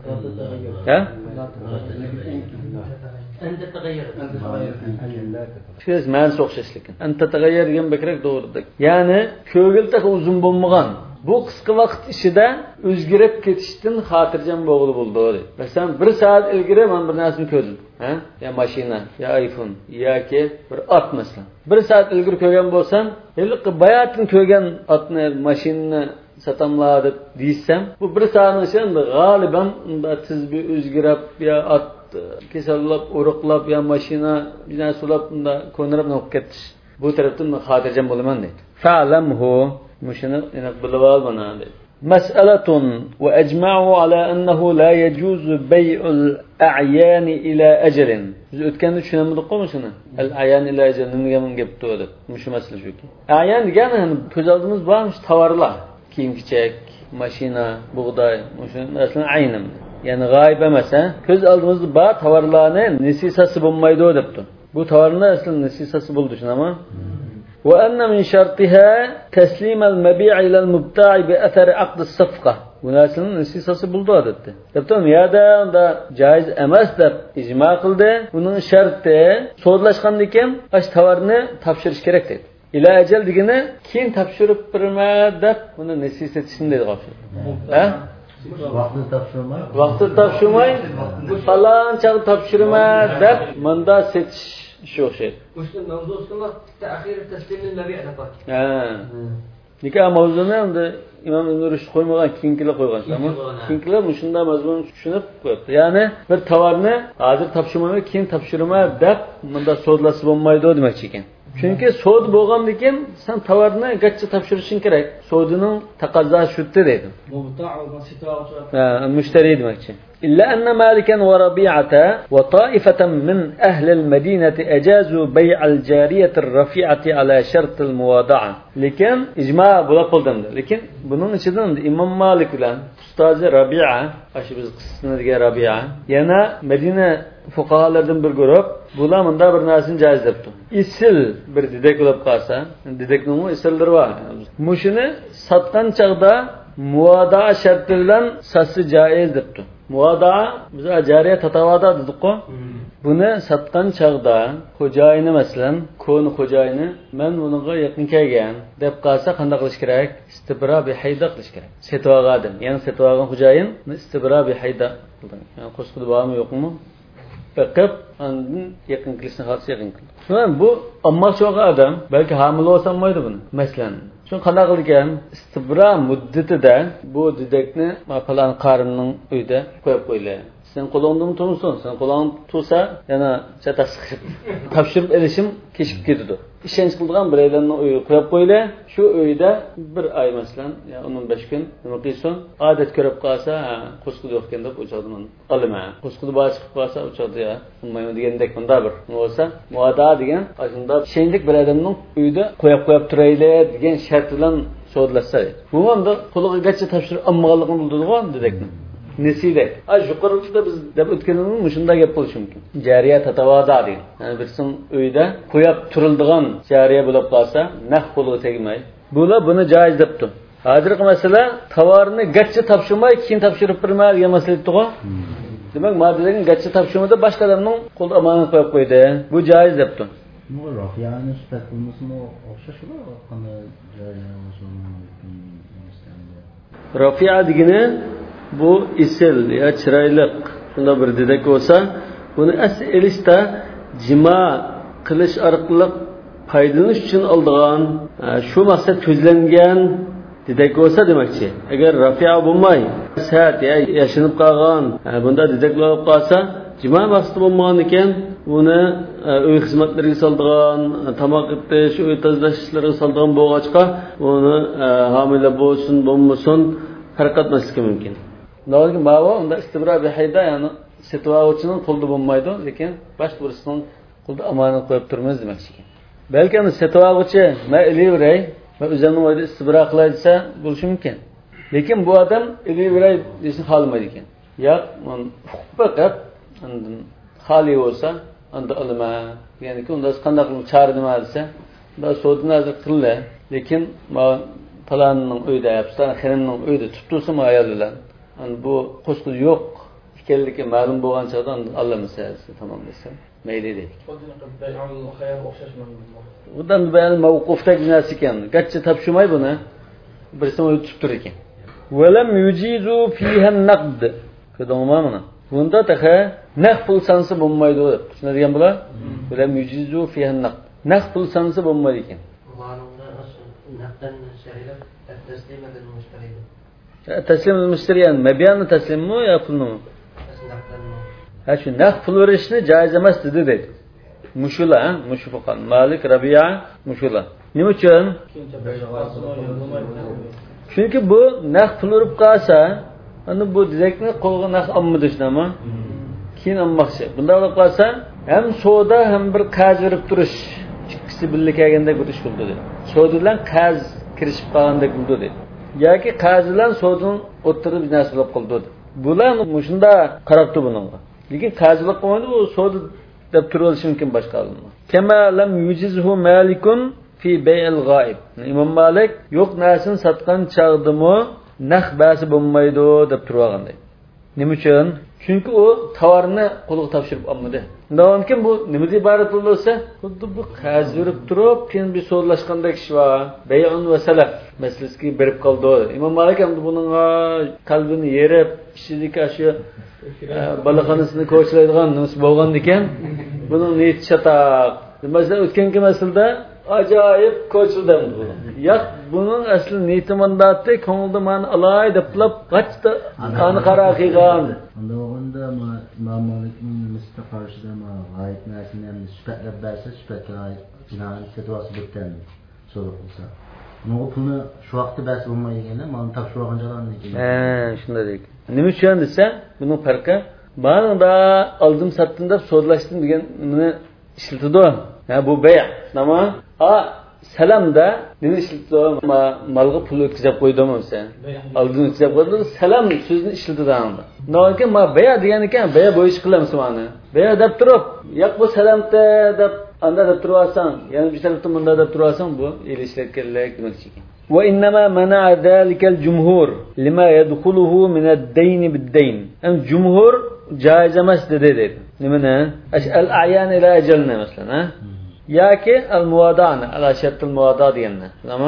ها؟ أن تتغير. Siz men so'xshashlikin. An tatag'ayyar degan bekrak to'g'ridir. Ya'ni ko'gilta uzun bo'lmagan bu qisqa vaqt ichida o'zgarib ketishdan xotirjam bo'g'ili bo'ldi dedi. Masalan, bir soat ilgari men bir narsani ko'rdim. Ha? Ya mashina, ya iPhone, yoki bir ot masalan. Bir soat ilgari ko'rgan bo'lsam, ilqi bayatin ko'rgan otni, mashinani satamlar deb deysam, bu bir soatning ichida g'aliban unda tizbi o'zgarib ya ot kesallab, uruqlab ya mashina bina sulab unda ko'nirib olib ketish. Bu tarafdan xotirjam bo'laman dedi. Fa'lamhu mushuni aniq bilib olmana dedi. Mas'alatun wa ajma'u ala annahu la yajuzu bay'ul a'yan ila ajalin. Biz o'tganda tushunamizdik-ku shuni. Al-a'yan ila ajalin nimaga men gap to'g'ri. Mushu masala shuki. A'yan degani ko'z oldimiz bormish tovarlar, kiyim-kechak, mashina, bug'doy, mushu narsalar aynim. Yani g'oyib emas, ko'z oldimizda bor tovarlarni nisisasi bo'lmaydi debdi. Bu tovarni asl nasisasi bo'ldi shunami? Wa anna min shartiha taslim al-mabi' ila al-mubta'i bi athar aqd as-safqa. Bu narsaning nasisasi bo'ldi odatda. Dabton yoda unda joiz emas deb ijmo qildi. Uning sharti so'zlashgandan keyin ash tovarni topshirish kerak dedi. Ila ajal degani keyin topshirib birma deb buni nasisatishni dedi qo'shib. Ha? Vaqtni topshirmay. Vaqtni topshirmay, falon chaq topshirma deb menda setish ish o'xshaydi. O'shning mavzusida ta'xir taslimni nabiy anaqa. Ha. Nikah mavzuni endi Imom Ibn Rushd qo'ymagan, keyingilar qo'ygan. Keyingilar shunda mazmun tushunib qo'yibdi. Ya'ni bir tovarni hozir topshirmay, keyin topshirma deb bunda so'zlasi bo'lmaydi demoqchi ekan. Chunki so'd bo'lgandan keyin sen tovarni gachcha topshirishing kerak. So'dining taqozosi shutdi dedi. Ha, mushtari demoqchi. إلا أن مالكا وربيعة وطائفة من أهل المدينة أجازوا بيع الجارية الرفيعة على شرط المواضعة. لكن إجماع بلا قلدم. لكن bunun içinden İmam Malik bilen Ustazı Rabi'a, aşı biz kısmına diye Rabi'a, yana Medine fuqahalardan bir grup, bulamında bir narsini caiz depti. İsil bir didek olup kalsa, dideknin o isildir var. Muşunu sattan çağda muvadaa şartı bilen satsı caiz depti. Muvadaa, biz acariye tatavada dedik o. Bunu sattan çağda, xo'jayini mesela, konu xo'jayini, men bununla yakın kelgan deb qalsa qanday qilish kerak? Istibra bi hayda qilish kerak. Setvagan, ya'ni setvagan xo'jayin istibra bi hayda qildi. Yani qo'shqili bormi yo'qmi? Bakıp andın yakın kılışını xalsa yakın kıldı. Şundan bu amma çoğu adam belki hamile olsam maydı bunu. Mesela. Şunu qanday qilgan istibra muddatida bu didekni falan qarınning uyda qo'yib qo'ylar. Sen qo'lingdan tursin, sen qo'ling tursa yana chata siqib topshirib elishim kechib ketadi. İşenç qilgan biraylarning uyiga qo'yib qo'ylar. Shu uyda bir oy masalan, ya o'n besh kun nima qilsin? Odat ko'rib qolsa, ha, qo'shqili yo'q ekan deb o'chadiman. Olma. Qo'shqili bosh chiqib qolsa, o'chadi ya. Unmayman degandek bunda bir. Bo'lsa, muada degan, ashunda shenlik bir odamning uyida qo'yib qo'yib turaylar degan shart bilan so'zlashsa. Bu ham da qo'liga gacha topshirib olmaganligini bildirdi-ku dedekni. Neside. Ay yuqorida biz deb o'tganimiz shunda gap bo'lishi mumkin. Jariya tatavada deydi. Yani birsin uyda qo'yib turildigan jariya bo'lib qolsa, naq qo'liga tegmay. Bular buni joiz debdi. Hozirgi masala tovarni gachcha topshirmay, keyin topshirib birma degan masala edi-ku. Demak, maddening gachcha topshirmada boshqa odamning qo'lida amonat qo'yib qo'ydi. Bu joiz debdi. Bu rafiyani sifat qilmasmi o'xshashmi? Qanday jariya bo'lsin? Rafiya degani bu isil ya chiroyli shunda bir dedek bo'lsa, buni asli elishda jima qilish orqali foydalanish uchun oldigan, shu maqsad ko'zlangan dedek bo'lsa demakchi. Agar rafiya bo'lmay, saat ya yashinib qolgan, bunda dedek bo'lib qolsa, jima maqsadi bo'lmagan ekan, buni uy xizmatlariga soldigan, tamoq etish, uy tozalashlarga soldigan bo'lg'achqa, buni homila bo'lsin, bo'lmasin farq etmasligi mumkin. Nolga ma'vo unda istibra bi hayda, ya'ni setvauvchining qo'lida bo'lmaydi, lekin boshqa birisining qo'lida amonat qo'yib turmiz demoqchi ekan. Balki uni setvauvchi ma iliveray va o'zini o'yda istibra qilay desa bo'lishi mumkin. Lekin bu odam iliveray desini xohlamaydi ekan. Yo'q, men faqat undan xoli bo'lsa, unda olma, ya'ni ki unda qanday qilib char nima desa, unda so'dni hozir qildi, lekin men falanning uyda yapsan, xinimning uyda tuttursin ayollar. Yani bu qo'shqili yo'q ekanligi ma'lum bo'lgan chog'da Alloh masalasi tamom desa mayli dedik. Bundan bayan mavqufdagi narsa ekan. Gachcha topshirmay buni birisi o'yib tutib ekan. Walam yujizu fiha an-naqd. Ko'rdingmi mana? Bunda taqa naq pul sansi bo'lmaydi deb. Tushunadigan bo'lar? Walam yujizu fiha an-naqd. Naq pul sansi bo'lmaydi ekan. Taslim al-mushtari yani mabiyani taslimmi yo pulmi? Ha shu naq pul berishni joiz emas dedi dedi. Mushula, mushfuqan, Malik, Rabi'a, mushula. Nima uchun? Chunki bu naq pul berib qolsa, ana bu direktni qo'lga naq olmadi shnami? Keyin olmoqchi. Bunda bo'lib qolsa, ham savdo ham bir qarz berib turish, ikkisi birga kelgandek bo'lish bo'ldi dedi. Savdo bilan qarz kirishib qolgandek bo'ldi dedi. Yoki qarz bilan savdoning o'tirib narsa bo'lib qoldi. Bular shunda qarabdi bunga. Lekin qarzlik qo'ydi, u savdo deb turilishi mumkin boshqa olimlar. Kama lam yujizhu malikun fi bay'il g'oib. Imom Malik yo'q narsani sotgan chaqdimi naq basi bo'lmaydi deb turganday. Nima uchun? Chunki u tovarni qo'lga topshirib olmadi. Nima bu nimaga iborat bo'lsa, xuddi bu qarz berib turib, keyin bir so'zlashgandek ish bor. Bay'un va salaf masalasiga berib qoldi. Imom Malik ham buning qalbini yerib, ishidagi shu balaxonasini ko'chilaydigan nus bo'lgan ekan, buning niyati chataq. Masalan, o'tgangi masalada ajoyib ko'childi bu. Yo'q, buning asli niyati mandati ko'ngilda meni alay deplab, qachda qani qara qilgan. Unda o'g'inda Imom Malikning misli qarshida ma g'oyib narsani ham sifatlab bersa, sifatga jinoyat fatvosi bitgan so'roqsa. Nima pulni shu vaqtda bas bo'lmaydiganda, mana topshirib olgan joylarni keyin. Ha, shunday. Nima uchun desa, buning farqi ba'zi da oldim satdim deb so'zlashdim degan buni ishlatadi. Ha, bu bay'. Nima? A salamda nima ishlatadi? Malga pul o'tkazib qo'ydimi sen? Oldim o'tkazib qo'ydi, salam so'zni ishlatadi anda. Nima ma bay' degan ekan, bay' bo'yish qilamiz mana. Bay' deb turib, yo'q bu salamda deb anda deb turarsan, ya'ni bir tarafdan bunda deb turarsan, bu ilishlarlik demakchi ekan. وإنما منع ذلك الجمهور لما يدخله من الدين بالدين. أم جمهور جائز مسجد ده. لمنه؟ أش الأعيان إلى أجلنا مثلاً. يا كي الموادعنا على شرط الموادع ديالنا. لما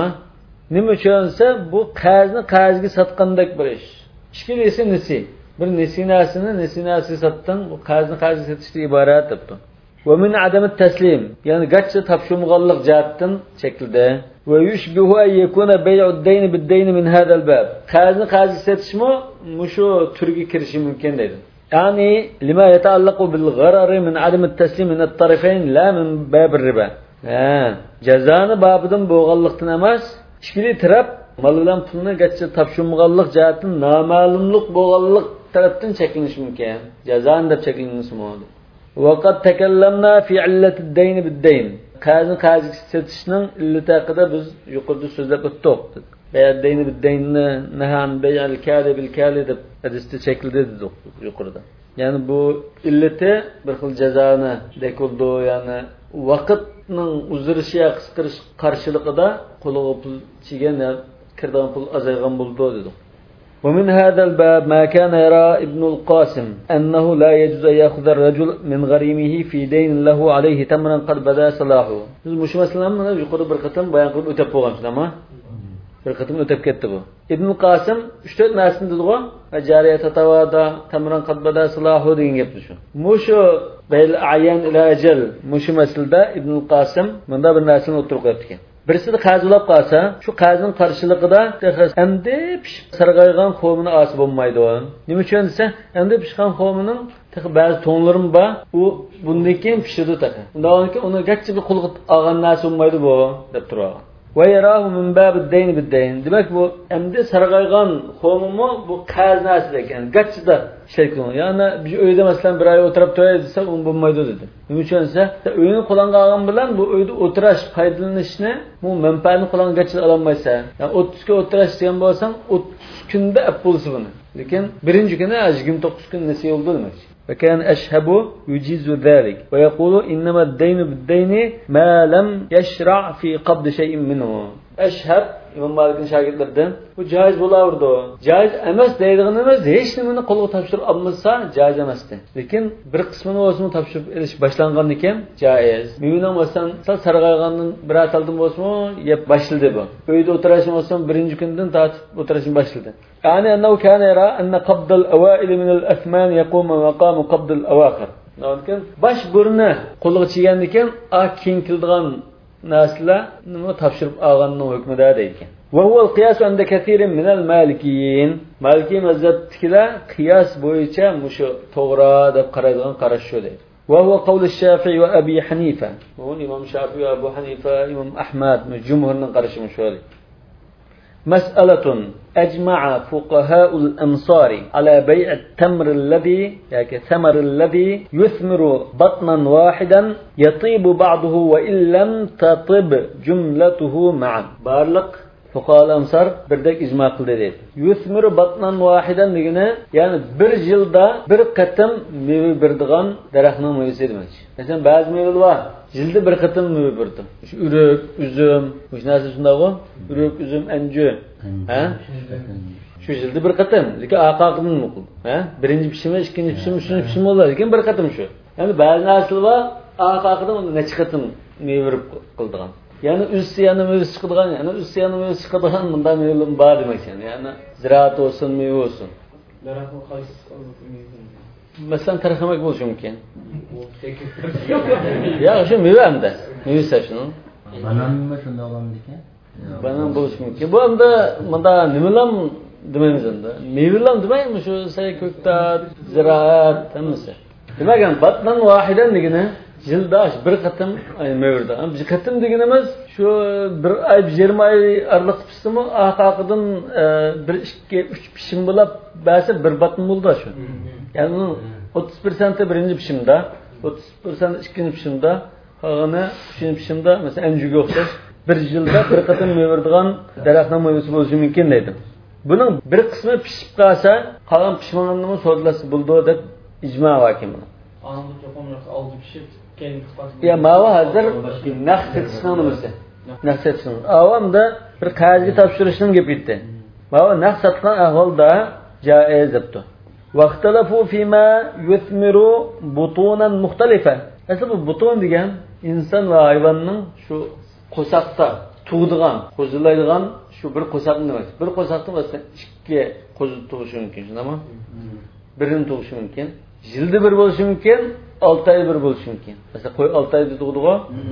نمشونسا bu qazni qazga satqandek bir ish. Ishkilisi nisi. Bir nisinasini nisinasi satdan bu qazni qazga satishdan iborat debdi. Ve min adamet teslim, yani gaçça tapşırmağanlık cihattan çekildi. Ve yushbihu en yekuna bey'ud deyni bid deyni min hadal bab. Qazni qazi satishmi mushu turga kirishi mumkin dedi. Yani lima yetaallaku bil gharari min adamet teslim min at-tarafayn la min bab ar-riba. Ha, jazani babidan bo'lganlikdan emas, ishkili taraf mal bilan pulni gaçça tapşırmağanlık cihatdan noma'lumlik bo'lganlik tarafdan chekinish mumkin. Jazani deb chekinilishi mumkin. وقد تكلمنا في علة الدين بالدين. قاضي قاضي ستشنن illati haqida biz yuqorida so'zlab o'tdik. Bey' الدين بالدين نهى عن بيع الكالي بالكالي deb hadisda chekildi dedik yuqorida. Ya'ni bu illati bir xil jazoni dekuldi, ya'ni vaqtning uzrishiga qisqarish qarshiligida qo'liga pul chigan, kirgan pul azaygan bo'ldi dedik. ومن هذا الباب ما كان يرى ابن القاسم أنه لا يجوز أن يأخذ الرجل من غريمه في دين له عليه تمرا قد بدا صلاحه. Biz mush masalanni yuqori bir qatam bayon qilib o'tib bo'lganmiz, nima? Bir qatam o'tib ketdi bu. Ibn Qasim uch to'rt narsani dedi-ku, jariyat tawada tamran qad bada salahu degan gapni shu. Mushu bayl ayan ila ajal mush masalada Ibn Qasim bunda bir narsani o'tirib qo'yibdi ekan. Birisini qazilab qolsa, shu qazning qarshiligida endi sarg'aygan qovmini osib bo'lmaydi. Nima uchun desa, endi pishgan qovmining ba'zi to'nlarim bor, u bundan keyin pishadi taqa. Undan keyin uni gachchi bir qulg'it olgan narsa bo'lmaydi bu deb turadi. Va yarahu min babid dayn bid dayn. Demak bu endi sarg'aygan qovmimi bu qaz narsa ekan. Gachchida shayton. Ya'ni bir uyda masalan bir oy o'tirib turaydi desa, u bo'lmaydi dedi. Nima uchun desa, uyni qo'langa olgan bilan bu uyda o'tirish, foydalanishni, bu manfaatni qo'langa gachchida olmaysa, ya'ni o'ttiz ga o'tirish degan bo'lsang, o'ttiz kunda ap bo'lsa buni. Lekin birinchi kuni yigirma to'qqiz kun nasiya bo'ldi demak. وكان أشهب يجيز ذلك ويقول إنما الدين بالدين ما لم يشرع في قبض شيء منه. أشهب İmam Malik'in şagirdlerinden bu caiz bo'laverdi. Caiz emas deydiğini emas, hech nimani qo'lga topshirib olmasa caiz emasdi. Lekin bir qismini o'zini topshirib elish boshlangan ekan caiz. Muyunam bo'lsan, sal sarg'aygandan bir ataldim bo'lsa, yeb başladı bu. Uyda o'tirishim bo'lsa, birinchi kundan tortib o'tirishim başladı. Yani annahu kana yara anna qabd al-awail min al-athman yaqum maqam qabd al-awakhir. Lekin bash burni qo'lga chigan ekan, a keng kildigan narsalar nima topshirib olganning hukmida deydi. Va huwa al-qiyas anda kathirin min al-malikiyin. Maliki mazhabdagilar qiyas bo'yicha mushu to'g'ri deb qaraydigan qarash shu deydi. Va huwa qawl ash-Shafi'i va Abi Hanifa. Bu Imom Shafi'i va Abu Hanifa, Imom Ahmad jumhurning qarashi shu deydi. مسألة أجمع فقهاء الأمصار على بيع التمر الذي يعني ثمر الذي يثمر بطنا واحدا يطيب بعضه وإن لم تطب جملته معا. بارلق Fuqaha Amsar birdek icma qildi deydi. Yusmiru batnan vahidan degani, ya'ni bir yilda bir qatim meva beradigan daraxtning mevasi demakchi. Masalan, ba'zi mevalar bor, yilda bir qatim meva beradi. Shu uruk, uzum, shu narsa shundaqmi? Uruk, uzum, anju. Ha? Shu yilda bir qatim, lekin aqaqdan muqul. Ha? Birinchi pishimi, ikkinchi pishimi, uchinchi pishimi bo'ladi, lekin bir qatim shu. Ya'ni ba'zi narsalar bor, aqaqdan necha qatim meva berib qildigan. Yani üst yanı mevzi çıkıdığan, yani üst yanı mevzi çıkıdığan bunda mevlim bağ demek yani. Yani ziraat olsun, meyve olsun. Daraxtın qaysi mevzi? Mesela tarixamak bo'lishi mumkin. Ya şu meyve hamda. Meyve şunun. Banan mı şunda olan diken? Banan bo'lishi mumkin. Bu hamda bunda nimalam demaymiz endi. Meyvelam demaymiz şu say ko'ktat, ziraat hammasi. Demak, batnan vahidan degani yıldaş bir qatim mevirdi. Bir qatim deganimiz şu bir ay yigirma ay araliq pishimi, aqaqadan bir ikki uch pishim bo'lib, ba'zi bir batn bo'ldi shu. Ya'ni o'ttiz persent birinchi pishimda, o'ttiz persent ikkinchi pishimda, qolgani uchinchi pishimda, masalan, anjuga o'xshash bir yilda bir qatim mevirdigan daraxtning mevasi bo'lishi mumkin deydi. Buning bir qismi pishib qolsa, qolgan pishmaganini sodlasi bo'ldi deb ijmo hokim. Anında çoxamlar aldı pişib Ya mava hazır naqsetishning nimasi? Naqsetishning. Avamda bir qazga topshirishning gap ketdi. Mava naqsatgan ahvolda jaiz debdi. Vaqtalafu fima yuthmiru butunan muxtalifa. Asli bu butun degan inson va hayvonning shu qo'saqda tug'digan, qo'zilaydigan shu bir qo'saq demak. Bir qo'saqda masalan ikki qo'zi tug'ishi mumkin, shundami? Birini tug'ishi mumkin. Yilda bir bo'lishi mumkin, olti oy bir bo'lishi mumkin. Masalan, qo'y olti oyda tug'di-ku.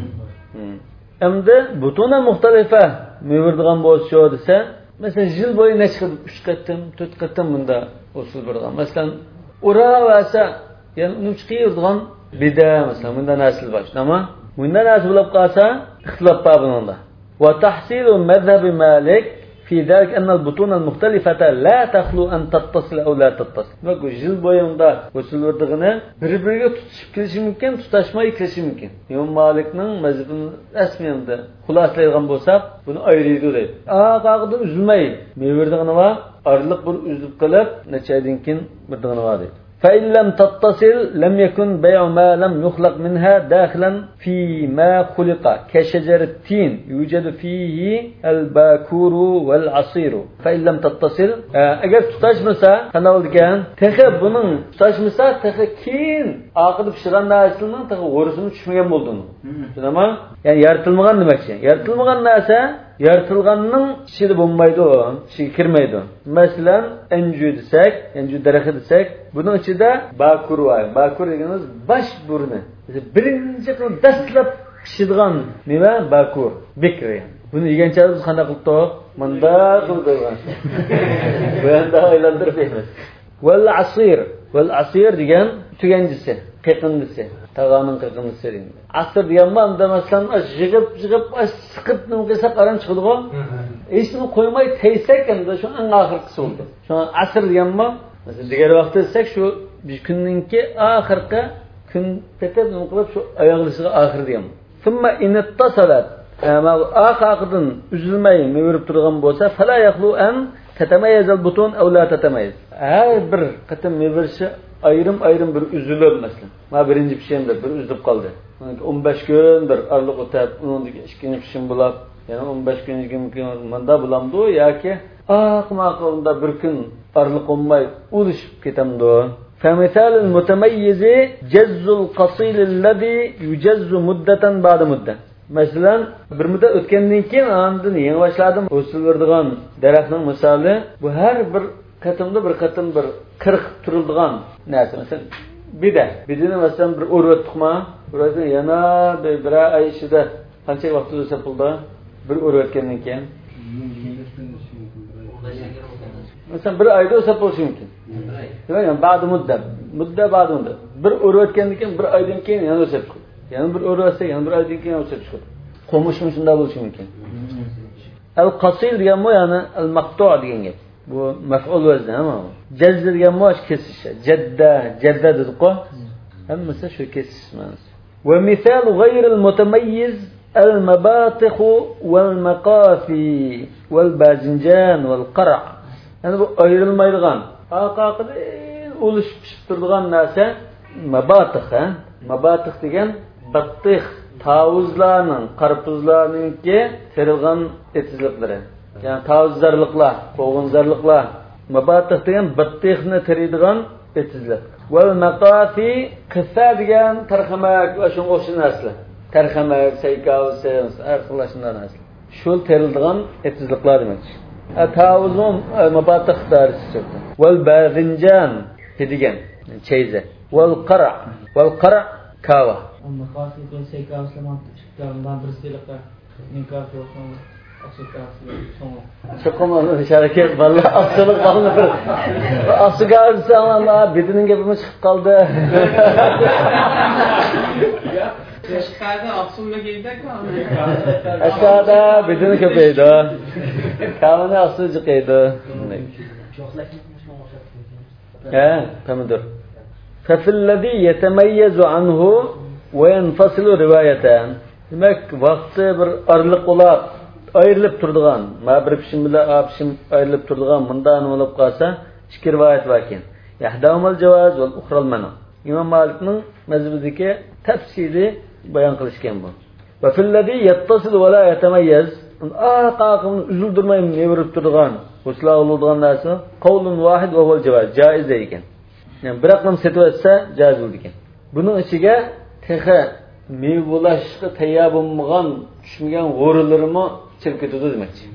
Endi butuna muxtalifa mevirdigan bo'lsa desa, masalan, yil bo'yi necha qilib uch qatim, to'rt qatim bunda usul bergan. Masalan, ura vasa, ya'ni uni chiqiradigan bida, masalan, bunda nasl bor. Nima? Bunda nasl bo'lib qolsa, ixtilof bor bunda. Wa tahsilu madhhab Malik في ذلك أن البطون المختلفة لا تخلو أن تتصل أو لا تتصل. Bak bu yıl boyunda usulürdüğüne birbirine tutuşup kilişi mümkün, tutaşmayı kilişi mümkün. İmam Malik'nin mezhebinin esmiyinde hulaslayalım bolsak bunu ayrıydı deydi. Aa qaqıdan üzülmeyi. Mevirdiğine var, arılık bir üzülüp kalıp neçeydinkin birdiğine var deydi. فإن لم تتصل لم يكن بيع ما لم يخلق منها داخلا فيما خلق كشجر التين يوجد فيه الباكور والعصير. فإن لم تتصل اگر tutashmasa qana bo'ldi ekan? Texi buning tutashmasa texi keyin aqib pishirgan narsaning texi o'risini tushmagan bo'ldi. Tushunami? Ya'ni yaratilmagan demakchi. Yaratilmagan narsa yaratilganning ichida bo'lmaydi, ichiga kirmaydi. Masalan, anju desak, anju daraxti desak, buning ichida bakur bor. Bakur deganimiz bosh burni. Birinchi qilib dastlab pishadigan nima? Bakur, bikr. Buni yegancha biz qanday qildik? Manda qildik. Bu yerda aylantirib beramiz. Wal asir, wal asir degan tuganchisi, qiqindisi. Tağanın qirqindisi deydi. Asr degan hamda masalan yig'ib yig'ib siqib nima qilsa qaran chiqdi ku. Hech nima qo'ymay taysak endi shu eng oxirgisi bo'ldi. Shu asr deganmi? Masalan degan vaqtda desak shu bir kunninki oxirgi kun petib nima qilib shu oyoqlisiga oxir degan. Thumma in ittasalat ama aqaqdan üzülmay mevirib turgan bo'lsa fala yaqlu an tatamayyaz al-butun aw la tatamayyaz. Har bir qatim mevirshi ayrım ayrım bir üzülüp mesela. Ma birinci pişimde bir üzülüp kaldı. on besh kun bir araliq o'tib, uningga ikkinchi pishim bo'lib, yana on besh kunga mumkin manda bulamdi yoki aqmaqında bir kun araliq olmay ulishib ketamdi. فمثال المتميز جز القصيل الذي يجز مدة بعد مدة. Mesela bir müddet o'tgandan keyin andın yangi boshladim o'siladigan daraxtning misoli bu har bir qatimda bir qatim bir qirq turildigan narsa. Mesela bida, bidini masalan bir o'rvatdiqma, o'rvatgan yana bir ay ichida qancha vaqt o'tsa pulda bir o'rvatgandan keyin Mesela bir ayda o'sa bo'lishi mumkin. Demak, ba'di muddat, muddat ba'di muddat. Bir o'rvatgandan keyin bir oydan keyin yana o'sib chiqadi. Yana bir o'rvatsa, yana bir oydan keyin o'sib chiqadi. Qo'mishmi shunda bo'lishi mumkin. Al-qasil degan bu yani al-maqtu' degan gap. Bu maf'ul vazni ama jazz degan mosh kesish. Jadda, jadda dediq-ku. Hammasi shu kesish ma'nosi. Wa misal ghayr al-mutamayyiz المباطخ والمقافي والباذنجان والقرع. Yani bu ayrılmaydigan, aqaqida oluşup pişip turadigan narsa mabatix, ha? Mabatix degan battix, tavuzlarning, qarpuzlarningki terilgan etizliklari. Yani tavuzlarliklar, qo'g'inzarliklar. Mabatix degan battixni teriydigan etizlik. Vel maqafi qissa degan tarxamak va shunga o'xshagan narsalar. Tarxamak, saykavsi, har xil narsalar. Shul terildigan etizliklar demak. Tavuzun mabatix darisi. Vel bazinjan degan cheyza. Vel qara, vel qara kava. Amma xasligi saykavslar chiqqandan birisiliklar. Ninkasi olsun. Çıkmalı şarkı vallahi asılık bağlı bir asıgarsa Allah bedinin gibi çıkıp kaldı. Aşağıda asımla geldik ama. Aşağıda bedeni köpeydi. Kavani aslı çıkıydı. He, tamamdır. Fefillezî yetemeyyezu anhu ve yenfasilu rivayeten. Demek vakti bir arlık olab ayrılıp turdigan, ma bir pishim bilan a pishim ayrılıp turdigan bundan bo'lib qolsa, ikki rivoyat bor ekan. Yahdamal javoz va uxral mana. İmam Malikning mazhabidagi tafsili bayon qilishgan bu. Va filladi yattasil va la yatamayyaz. Aqaqini uzildirmay nevirib turdigan, qo'shilib oladigan narsa qavlun vahid va huval javoz, joiz ekan. Yani bir aqlim setib etsa joiz bo'ldi ekan. Buning ichiga texa mevlashga tayyor bo'lmagan, tushmagan g'o'rilarimi çirketidir demekçi.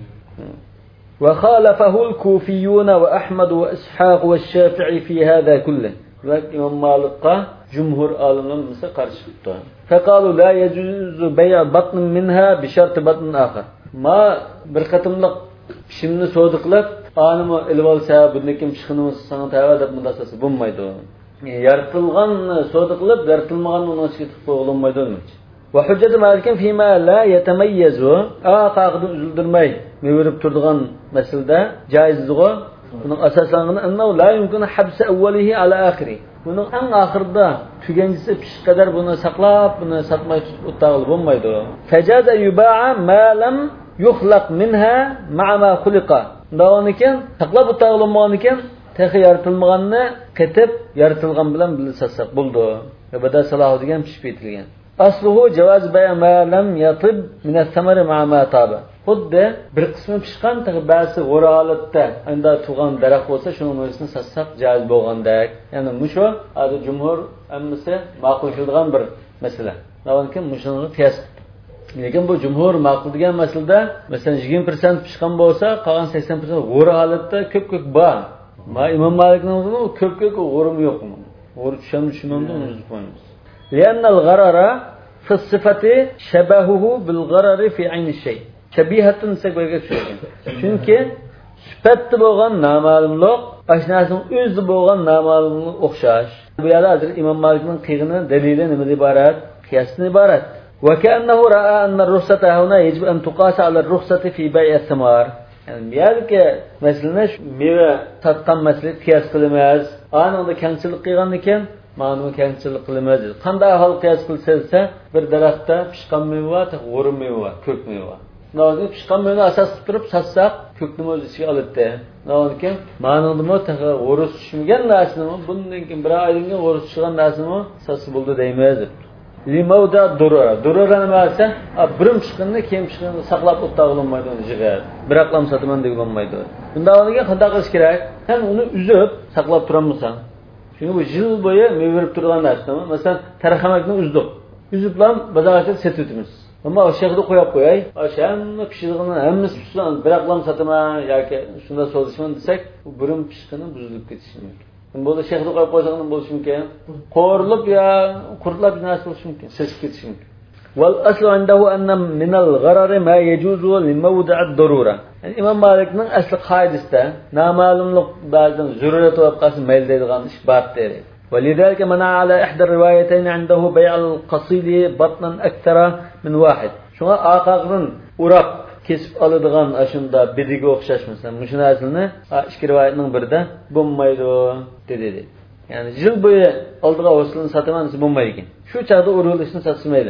Ve khalafahu'l Kufiyun ve Ahmed ve İshaq ve Şafii fi hada kullu. Ve İmam Malik'a cumhur alimler mesela karşı çıktı. Fekalu la yecuzu bey' batn minha bi şart batn ahar. Ma bir qatımlıq pişimni so'diqlab, animi ilib olsa, bundan kim chiqinimiz sana tava deb mudasasi bo'lmaydi. Yaratilgan so'diqlab, yaratilmagan uni ichiga tiqib qo'yilmaydi demekçi. Ve hüccet Malik'in fîmâ la yetemeyyezu aqaqını üzüldürmey mevirip turduğun meselede caizliği bunun asaslanğını ennehu la yumkinu habse evvelihi ala ahiri. Bunun en ahırda tügencisi pişik kadar bunu saklap bunu satmayı tuttağılı bulmaydı. Fecaze yuba'a ma lam yuhlaq minha ma'a ma khuliqa. Dağınıken saklap tuttağılı olmağınıken tehi yaratılmağını ketip yaratılgan bilen bilir satsak buldu. Ve beda salahu degen pişip etilgen. Asluhu cevaz baya ma lam yatib min as-samari ma'a ma taba. Xuddi bir qismi pishgan, ba'zi g'ora holatda, unda tug'an daraxt bo'lsa, shuning o'zini satsak joiz bo'lgandek. Ya'ni mushu adi jumhur hammasi ma'qul qilgan bir masala. Lekin mushuni qiyas. Lekin bu jumhur ma'qul degan masalada, masalan yigirma foiz pishgan bo'lsa, qolgan sakson foiz g'ora holatda ko'p-ko'p bor. Ma Imom Malikning o'zini ko'p-ko'p g'orim yo'qmi? G'or tushamiz, tushmamda uni uzib qo'yamiz. لأن الغرر في الصفة شبهه بالغرر في عين الشيء. شبيهة سكبرك شيء. Çünkü sıfatı boğan namalımlık, aşnasının özü boğan namalımlık okşaş. Bu yada hazır İmam Malik'in kıyığının delili nemede ibaret, kıyasını ibaret. وكأنه رأى أن الرخصة هنا يجب أن تقاس على الرخصة في بيع الثمار. Yani bir ki mesela meyve satkan mesele kıyas kılamaz. Anında kendisilik kıyğan iken ma'lum kengchilik qilmaydi. Qanday hol qiyos qilsa, bir daraxtda pishgan meva, g'o'rim meva, ko'k meva. Nozli pishgan meva asos qilib turib satsak, ko'kni o'z ichiga oladi. Nozli ma'nodimi taqa g'o'riz tushmagan narsani, bundan keyin bir oydan keyin g'o'riz tushgan narsani satsa bo'ldi deymiz. Limavda durara. Durara nima desa, birim chiqqanda keyin chiqqanda saqlab o'tag'ilmaydi uni jiga. Bir aqlam sotaman deb bo'lmaydi. Bunda o'rniga qanday qilish kerak? Sen uni uzib saqlab turamsan. Çünkü bu yıl boyu mevirip durgan narsa. Mesela tarhamakni uzdik. Uziblam bozorga setibmiz. Ama o şehirde qo'yib qo'yay. O'shanni pishirig'ini hammasi pishgan, bir aqlam sotaman yoki shunda so'zishman desak, bu birim pishqini buzilib ketishi mumkin. Bo'ldi shehirde qo'yib qo'ysaqni bo'lishi mumkin. Qo'rilib yo qurtlab narsa bo'lishi mumkin, sesib ketishi mumkin. Wal aslu indahu anna min al-gharar ma yajuzu li mawdi' ad-darura. Yani İmam Malik'ning asli qoidasida noma'lumlik ba'zan zarurat bo'lib qolsa mayl deydigan ish bor deydi. ولذلك منع على إحدى الروايتين عنده بيع القصيد بطنا أكثر من واحد. Şuna aqaqın urab kesib oladigan ashunda bidiga o'xshash mesela. Mushuna aslini ikki rivoyatning birida bo'lmaydi dedi. Yani yil bo'yi oldiga o'silni sotaman desa bo'lmaydi ekan. Shu chaqda urilishni satmaydi.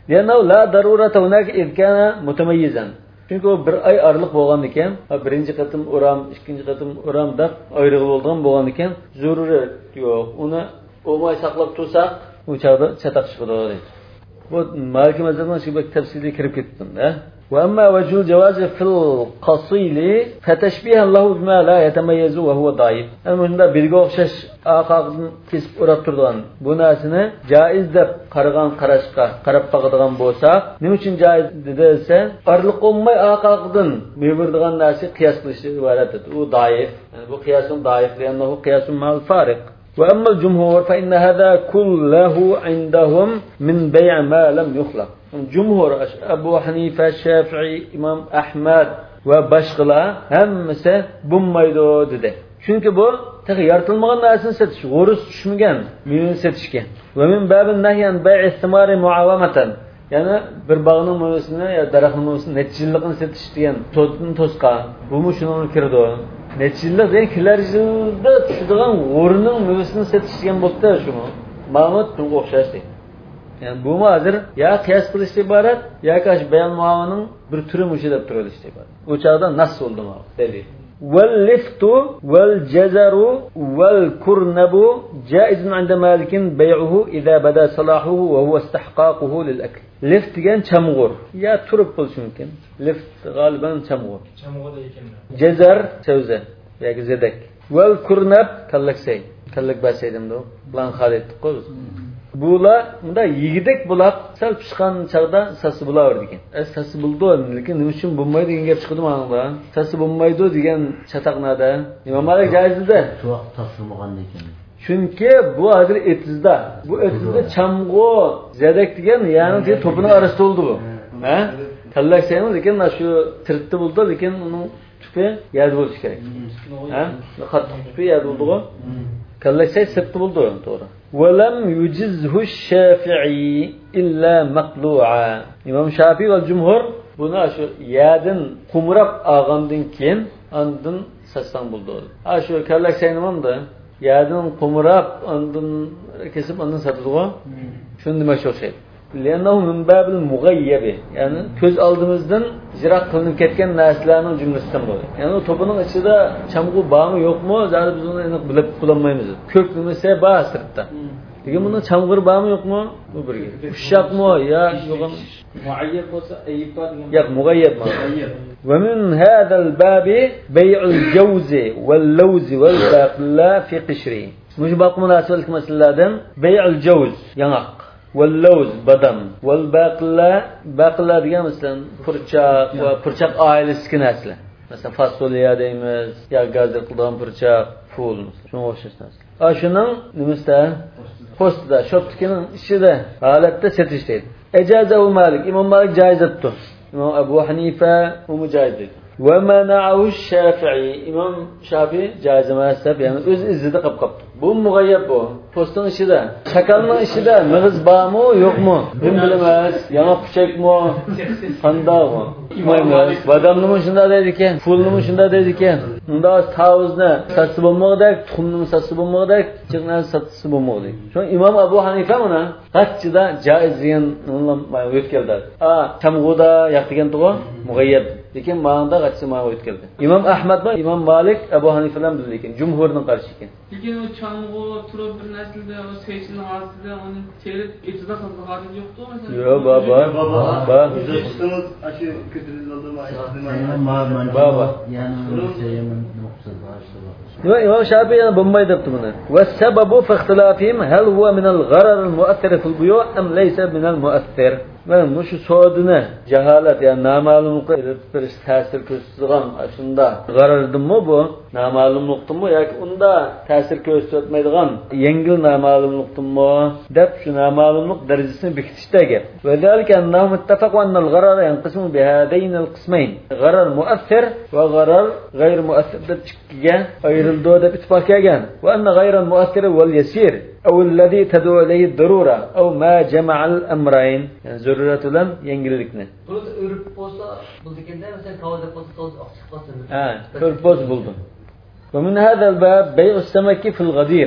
لأنه لا ضرورة هناك إذ كان متميزا. Çünkü o bir ay arılık bolğan eken, birinci qatım uram, ikinci qatım uram da ayrığı bolğan bolğan eken, zürürü yok. Onu olmay saqlap tursaq, o çağda çataq çıqıdı deydi. Bu Maliki mezhebinden şu bir tefsirde kirib ketdim da. Ve amma vecul cevazi fil qasili fetashbihan lahu bima la yatamayyazu ve huwa daif. Amunda birge oxşaş aqaqdan kesip urab turgan bu narsani jaiz deb qaragan qarashqa qarab baqadigan bo'lsak, nima uchun jaiz desa, arliq olmay aqaqdan mevirdigan narsa qiyas qilish iborat edi. U daif. Yani bu qiyasun daif li'annahu qiyasun ma'al fariq. وأما الجمهور فإن هذا كله عندهم من بيع ما لم يخلق. Cumhur Ebu Hanife, Şafii, İmam Ahmed ve başkalar hemmisi bulmaydı dedi. Çünkü bu tek yaratılmayan narsını setiş, goruz düşmügen, meyveni setişken. Ve min babin nahyan bai'i thimari muavamatan. Yani bir bağının meyvesini ya daraxtın meyvesini neticiliğini setiş diyen tozunu tozqa. Bu mu şunu kirdi o? Neticiliği deyin kilercilde tuşuduğun gorunun meyvesini setişken bokta şunu. Mahmut bunu okşaş değil. Yani bu mu hazır ya kıyas kılıçta ibaret ya kaç beyan muavanın bir türü müşedep türü işte ibaret. O çağda nasıl oldu mu? Dedi. Vel liftu vel cezaru vel kurnabu caizun inde malikin bey'uhu iza bada salahuhu ve huve istihqaquhu lil akl. Lift diyen çamğur. Ya turup bulsun mümkün. Lift galiben çamğur. Çamğur da ekenler. Cezar sözde. Ya zedek. Vel kurnab kallak say. Kallak basaydım da o. Lan halettik koyuz. Bular bunda yigidek bulaq sal pishqan chaqda sasi bo'laver degan. E sasi bo'ldi, lekin nima uchun bo'lmaydi degan gap chiqdi ma'noda. Sasi bo'lmaydi degan chataqnada. Imom Malik joizda. Shu vaqt tasdiqlagan ekan. Chunki bu hozir etizda. Bu etizda chamg'o zadak degan, ya'ni to'pini arasida bo'ldi bu. Ha? Kallak saymiz lekin shu tirtdi bo'ldi, lekin uning tupi yad bo'lishi kerak. Ha? Qattiq tupi yad bo'ldi-ku. Kallak say sirtdi bo'ldi, to'g'ri. وَلَمْ يُجِزْهُ الشَّافِعِي إِلَّا مَقْلُوعًا. İmam Şafii ve Cumhur buna şu yadın kumrab ağandın keyin andın sasdan buldu. Ha şu kallak saynamam da yadın kumrab andın kesip andın satıldı. Şunu demek çok şey. لأنه من باب المغيب. Yani göz aldığımızdan zirak kılınıp ketken narsalarning cümlesinden bu. Yani o topunun içinde çamg'u var mı yok mu? Zaten biz onu aniq bilib bulanmaymiz. Ko'k nimasi bor sirtda. Lekin bunda çamg'ur bormi yo'qmi? Bu birga. Ushaqmi yo yo'qmi? Muayyab bo'lsa ayib bor degan. Yo'q, muayyab emas. Ve min hadal babi bay'ul jawzi vel lawzi vel baqla fi qishri. Mush baqi munosabat masalalardan bay'ul jawz yanaq. واللوز badam wal baqla baqla degan masalan purchaq va purchaq oilasiga narsalar. Masalan fasolya deymiz, yo gazir qilgan purchaq, ful, shunga o'xshash narsa. A shuning nimasida? Postida, shoptikining ichida holatda setish deydi. Ejazahu Malik, Imom Malik joiz etdi. Imom Abu Hanifa u mujoiz dedi. Ve mena'ahu Şafii, İmam Şafii joiz emas deb, ya'ni o'z izida qilib qopdi. Bu mug'ayyab bu. Postning ishida, shakalning ishida mig'iz bormi, yo'qmi? Kim bilmas, yana puchakmi, qandaqmi? Bilmaymiz. Badamni shunda deydi ekan, fulni shunda deydi ekan. Unda tavuzni satsi bo'lmoqdak, tuxumni satsi bo'lmoqdak, chiqnan satsi bo'lmoqdak. Shu İmam Abu Hanifa mana qatchida joiz degan o'tkeldi. A, chamg'uda yoqdigan to'g'ri, mug'ayyab. Lekin ma'noda qatchi ma'no o'tkeldi. İmam Ahmad va İmam Malik Abu Hanifa bilan bildi ekan, jumhurning qarshi ekan. Lekin o çamg'u turib bir naslda o seychining ostida uni terib etida qilgan yo'qmi mesela? Yo'q, baba. Baba. Bizimiz aşı kötülüğü olduğumu ayıktım. Baba. Yani şeyimin noktası başta. Ve İmam Şafii yana bulmayı depti bunu. Ve sebebu fi ihtilafihim hel huve minel gharar mu'athir fil buyu em leyse minel mu'athir. Ben bu şu soğuduna cehalet yani namalumlukta bir tesir göstergen aslında garardım mı bu? Namalumluktu mu? Ya ki onda tesir göstermeydiğen yengil namalumluktu mu? Dep şu namalumluk derecesini bikitişte gel. Ve zelike ennahum ittefak ve ennel garara yankısmu bihadeynel kısmeyn. Garar muathir ve garar gayr muathir de çıkıge ayrıldığı da ittifak egen. Ve enne gayral muathir vel yesir. أو الذي تدعو إليه الضرورة أو ما جمع الأمرين يعني ضرورة لم ينجلكنا. Bunu da örüp olsa buldukende mesela tavada olsa toz açık basın. Ha, örüp boz buldum. ومن هذا الباب بيع السمك في الغدير.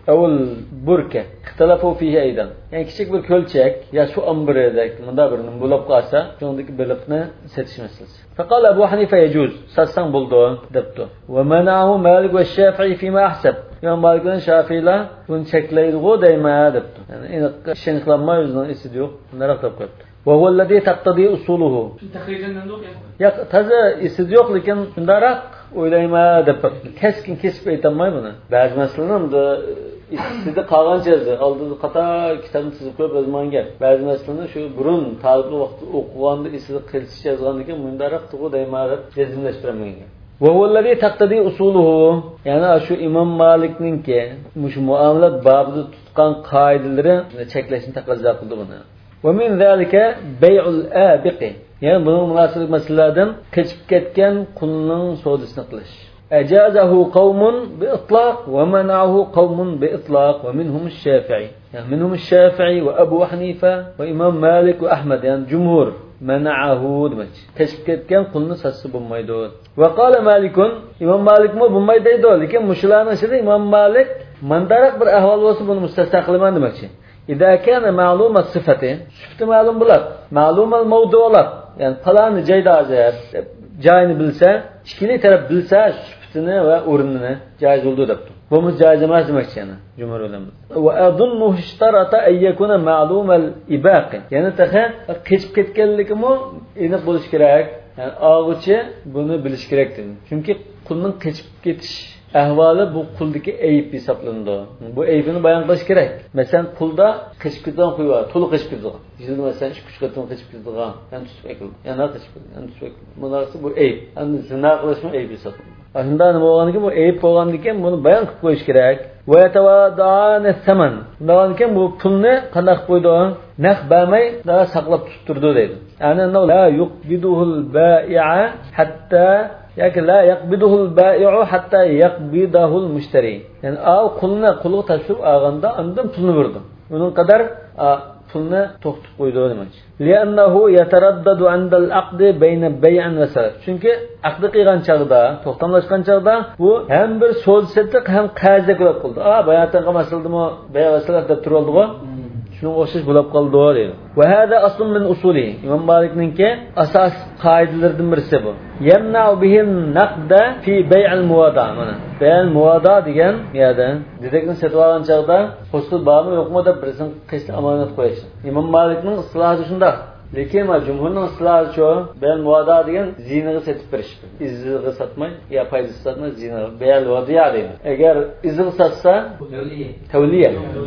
avul burka ixtilafu fihi aydan. Yani kichik bir ko'lchak ya shu ambirdek bunda bir bo'lib qolsa, shundaki biliqni setish masalasi. Faqala Abu Hanifa yajuz, satsang bo'ldi debdi. Va manahu Malik va Shafi'i fima ahsab. Imam Malik va Shafi'lar buni cheklaydi-ku deyma debdi. Yani aniq ishonqlanmay o'zining esida yo'q, bunday deb qo'yibdi. Va huwa alladhi taqtadi usuluhu. Taxrijandan yo'q ya. Ya taza esida yo'q, lekin shundaroq o'ylayma deb keskin kesib aytolmay buni. Ba'zi masalalarda isida qolgancha oldida qator kitobni chizib qo'yib yozmanga. Ba'zi masalani shu burun talabli vaqtda o'qiganda isida qilsiz yozgan ekan, bundaroq tugu deyma deb jazmlashtirmagan. Va huwa alladhi taqtadi usuluhu. Ya'ni shu Imom Malikninki mush muomalat babida tutgan qoidalari cheklashni taqozo qildi buni. Wa min zalika bay'ul abiqi. Yani bunun münasebet meselelerden keçip ketken kulunun sodasını kılış. Ecazahu kavmun bi itlaq ve mena'ahu kavmun bi itlaq ve minhumus Şafii. Yani minhumus Şafii ve Ebu Hanife ve İmam Malik ve Ahmed, yani cumhur mena'ahu demek. Keçip ketken kulunu satsı bulmaydı. Ve kâle Malikun, İmam Malik mi bulmaydıydı o. Lakin muşuların aşırı İmam Malik mandarak bir ahval olsa bunu müstesna kılman demek. İzâ kâne ma'lumat sıfatı, sıfatı ma'lum bular, ma'lumal mevdu'lar. Yani falanı cayda azar, cayını bilse, ikili taraf bilse, sıfatını ve ürününü caiz olduğu depti. Bu mu caiz emez demek yani, cumhur ulema. Ve adunnu iştarata en yekuna ma'lumel ibaqi. Yani taha keçip ketkenligi mu aniq bo'lish kerak. Yani ağıçı bunu bilish kerakdir. Çünkü kulning keçip ketish ahvoli bu quldagi ayib hisoblanadi. Bu aybini bayon qilish kerak. Masalan, qulda qishib ketgan qo'y bor, to'liq qishib ketgan. Yilda masalan ikki uch qatim qishib ketgan. Yani tutib ekildi. Yani qishib ketgan, yani tutib ekildi. Bunaqasi bu ayib. Endi zina qilishmi ayib hisoblanadi. Shunda nima bo'lganki, bu ayib bo'lgandan keyin buni bayon qilib qo'yish kerak. Va yatawada'an as-saman. Bundan keyin bu pulni qanday qilib qo'ydi? Naq bermay, da saqlab tuttirdi deydi. Yani la yuqbiduhul ba'i'a hatta yoki la yaqbiduhul ba'i'u hatta yaqbidahul mushtari. Yani al qulni qulga tashib olganda undan pulni berdi. Uning qadar pulni to'xtatib qo'ydi demak. Li'annahu yataraddadu 'inda al-'aqd bayna bay'an va salaf. Chunki aqd qilgan chaqda, to'xtamlashgan chaqda bu ham bir so'z setliq ham qarzdek bo'lib qoldi. A, bayatdan qilmasildimi, bay va salaf deb turoldi-ku. Shunga o'xshash bo'lib qoldi deydi. Va hada aslun min usuli. Imom Malikninki asos qoidalaridan birisi bu. Yamna'u bihi naqda fi bay'al muwada. Mana bay'al muwada degan yerda dedekni sotib olgan chaqda hosil bormi yo'qmi deb birsin qism amonat qo'yish. Imom Malikning istilohi shunda. Lekin ma jumhurning istilohi shu, bay'al muwada degan zinaga sotib berish. Izziga sotmay, ya foyda sotmay zina. Bay'al muwada deydi. Agar izziga sotsa tavliya.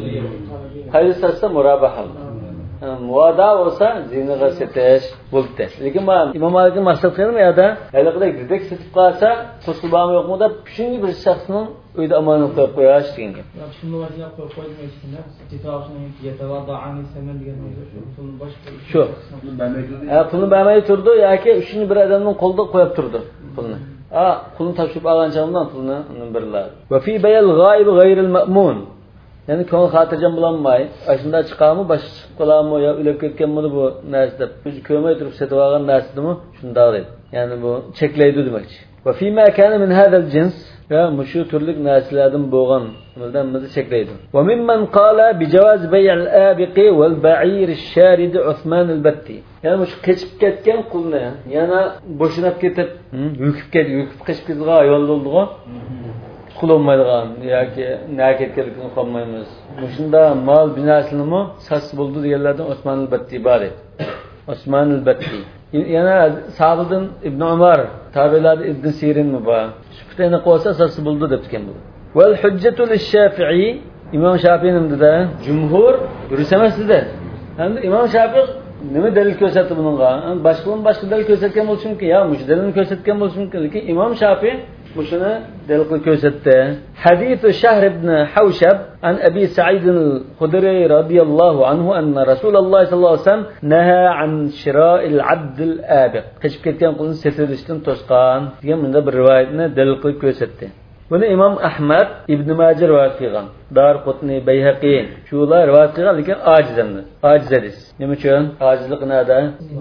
Foyda sotsa murabaha. Muada olsa zinaga setish bo'ldi. Lekin men Imom Malikning maqsad qilganim yerda haliqidek dedek setib qolsa, qo'shil bormi yo'qmi deb shunday bir shaxsning uyda amonat qo'yib qo'yish degan gap. Shuni vaziyat qo'yib qo'ymaysiz-da. Titoqning yatawada'ani saman degan pulni boshqa. Shu. Ha, pulni bermay turdi yoki uchinchi bir odamning qo'lida qo'yib turdi pulni. Ha, pulni topshirib olgan chog'dan pulni uni birlar. Va fi bayal g'oib g'ayril ma'mun. Yani ko'ngil xotirjam bo'lolmay, ashunda chiqarmi, boshqa chiqib qolarmi, yo o'lib ketganmi bu narsa deb ko'rmay turib setib olgan narsadimi? Shunda deydi. Ya'ni bu cheklaydi demakchi. Va fi ma kana min hadha al-jins, ya mushu turli narsalardan bo'lgan, bundan bizni cheklaydi. Va mimman qala bi jawaz bay' al-abiqi wal ba'ir ash-sharid Uthman al-Batti. Yani mush qechib ketgan qulni, yana bo'shinib ketib, yukib ketib, yukib qechib ketgan ayol bo'ldi-ku. Qulolmaydigan yoki naketkelikni qolmaymiz. Shunda mol binosinimi sas bo'ldi deganlardan Osman al-Batti bor edi. Osman al-Batti. Yana Sabiddin ibn Umar, tabi'lar ibn Sirin mi bor. Shubtani qo'ysa sas bo'ldi deb ekan bu. Wal hujjatu lish-Shafi'i, Imom Shafi'ning da jumhur yursamasdi. Endi Imom Shafi nima dalil ko'rsatdi bunga? Boshqa boshqa dalil ko'rsatgan bo'lsa mumkin, yo mush dalilni ko'rsatgan bo'lsa mumkin, lekin Imom Shafi Muşuna delqil ko'rsatdi. Hadithu Shahr ibn Hawshab an Abi Sa'id al-Khudri radiyallahu anhu anna Rasululloh sallallohu alayhi vasallam naha an shira'il 'abd al-abiq. Qishib ketgan qulni setilishdan to'sqan degan bunda bir rivoyatni delqil ko'rsatdi. Buni İmam Ahmad İbn Majah rivoyat qilgan. Darqutni, Bayhaqi shular rivoyat qilgan, lekin ojiz endi. Ojiz hadis. Nima uchun? Ojizlik nada?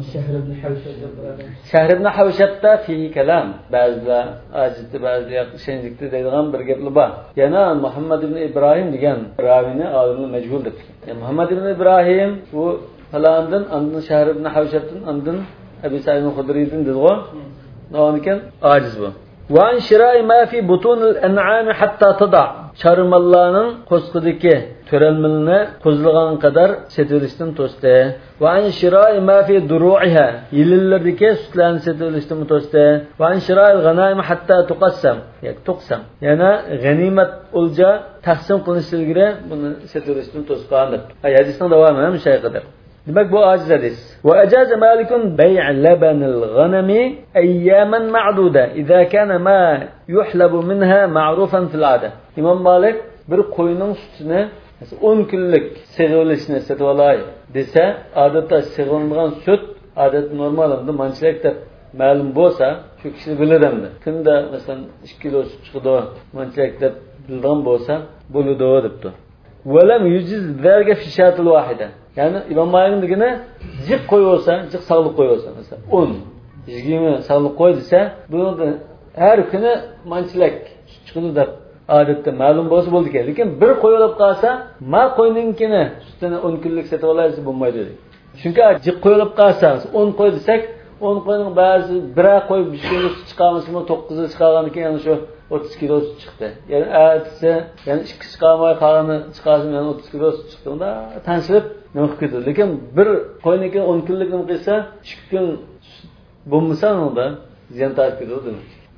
Shahr ibn Havshatda fi kalam. Ba'zilar ojizdi, ba'zilar shenlikdi deydigan bir gaplar bor. Yana Muhammad ibn Ibrohim degan ravini olimlar majhul deb. Yani Muhammad ibn Ibrohim bu falandan andın Shahr ibn Havshatdan andın Ebu Sa'id al-Hudri'den dedi. Noniken aciz bu. Ve an şirai ma fi butunil en'ami hatta tada. Çarmallarının qo'sqidagi törelmilini qo'zlagan qadar setilishdan to'sdi. Ve an şirai ma fi duru'iha. Yillardagi sutlarni setilishdan to'sdi. Ve an şira'il g'anaim hatta tuqassam. Yak tuqsam. Yana g'animat o'lja taqsim qilinishligida buni setilishdan to'sgan deb. Hadisning davomi ham shay qadar. Demek bu aciz hadis. Ve ecaze malikun bey' labanil ghanami ayyaman ma'duda iza kana ma yuhlabu minha ma'rufan fil ada. İmam Malik bir qo'yning sutini o'n kunlik sig'ilishni sotib olay desa, odatda sig'ilgan sut odat normalda manchilik deb ma'lum bo'lsa, shu kishi biladimdi. Kunda masalan ikki kilo sut chiqdi, manchilik deb bilgan bo'lsa, bo'ladi debdi. Velam yujiz zalika fi shatil wahida. Yani İmam Malik'in degine cık koyuyorsa, cık sağlık koyuyorsa mesela on, yirmi sağlık koy dese, bunu da her günü mançilek çıkıdı da adette malum bolsa boldu ki. Lekin bir koyulup kalsa, ma koyununkini sütüne on günlük seti olaysa bulmaydı dedi. Çünkü cık koyulup kalsa, on koy desek, on koyunun bazı bira koy bir şey çıkarması mı, dokuzı çıkarganı ki yani şu otuz kilo süt çıktı. Yani ertesi, yani iki çıkarmaya kalanı çıkarsın yani otuz kilo süt çıktığında tanışılıp ne okuyordu. Lekin bir koyunki on kunlik nima qilsa, ikki kun bo'lmasa unda ziyon tartib ketadi.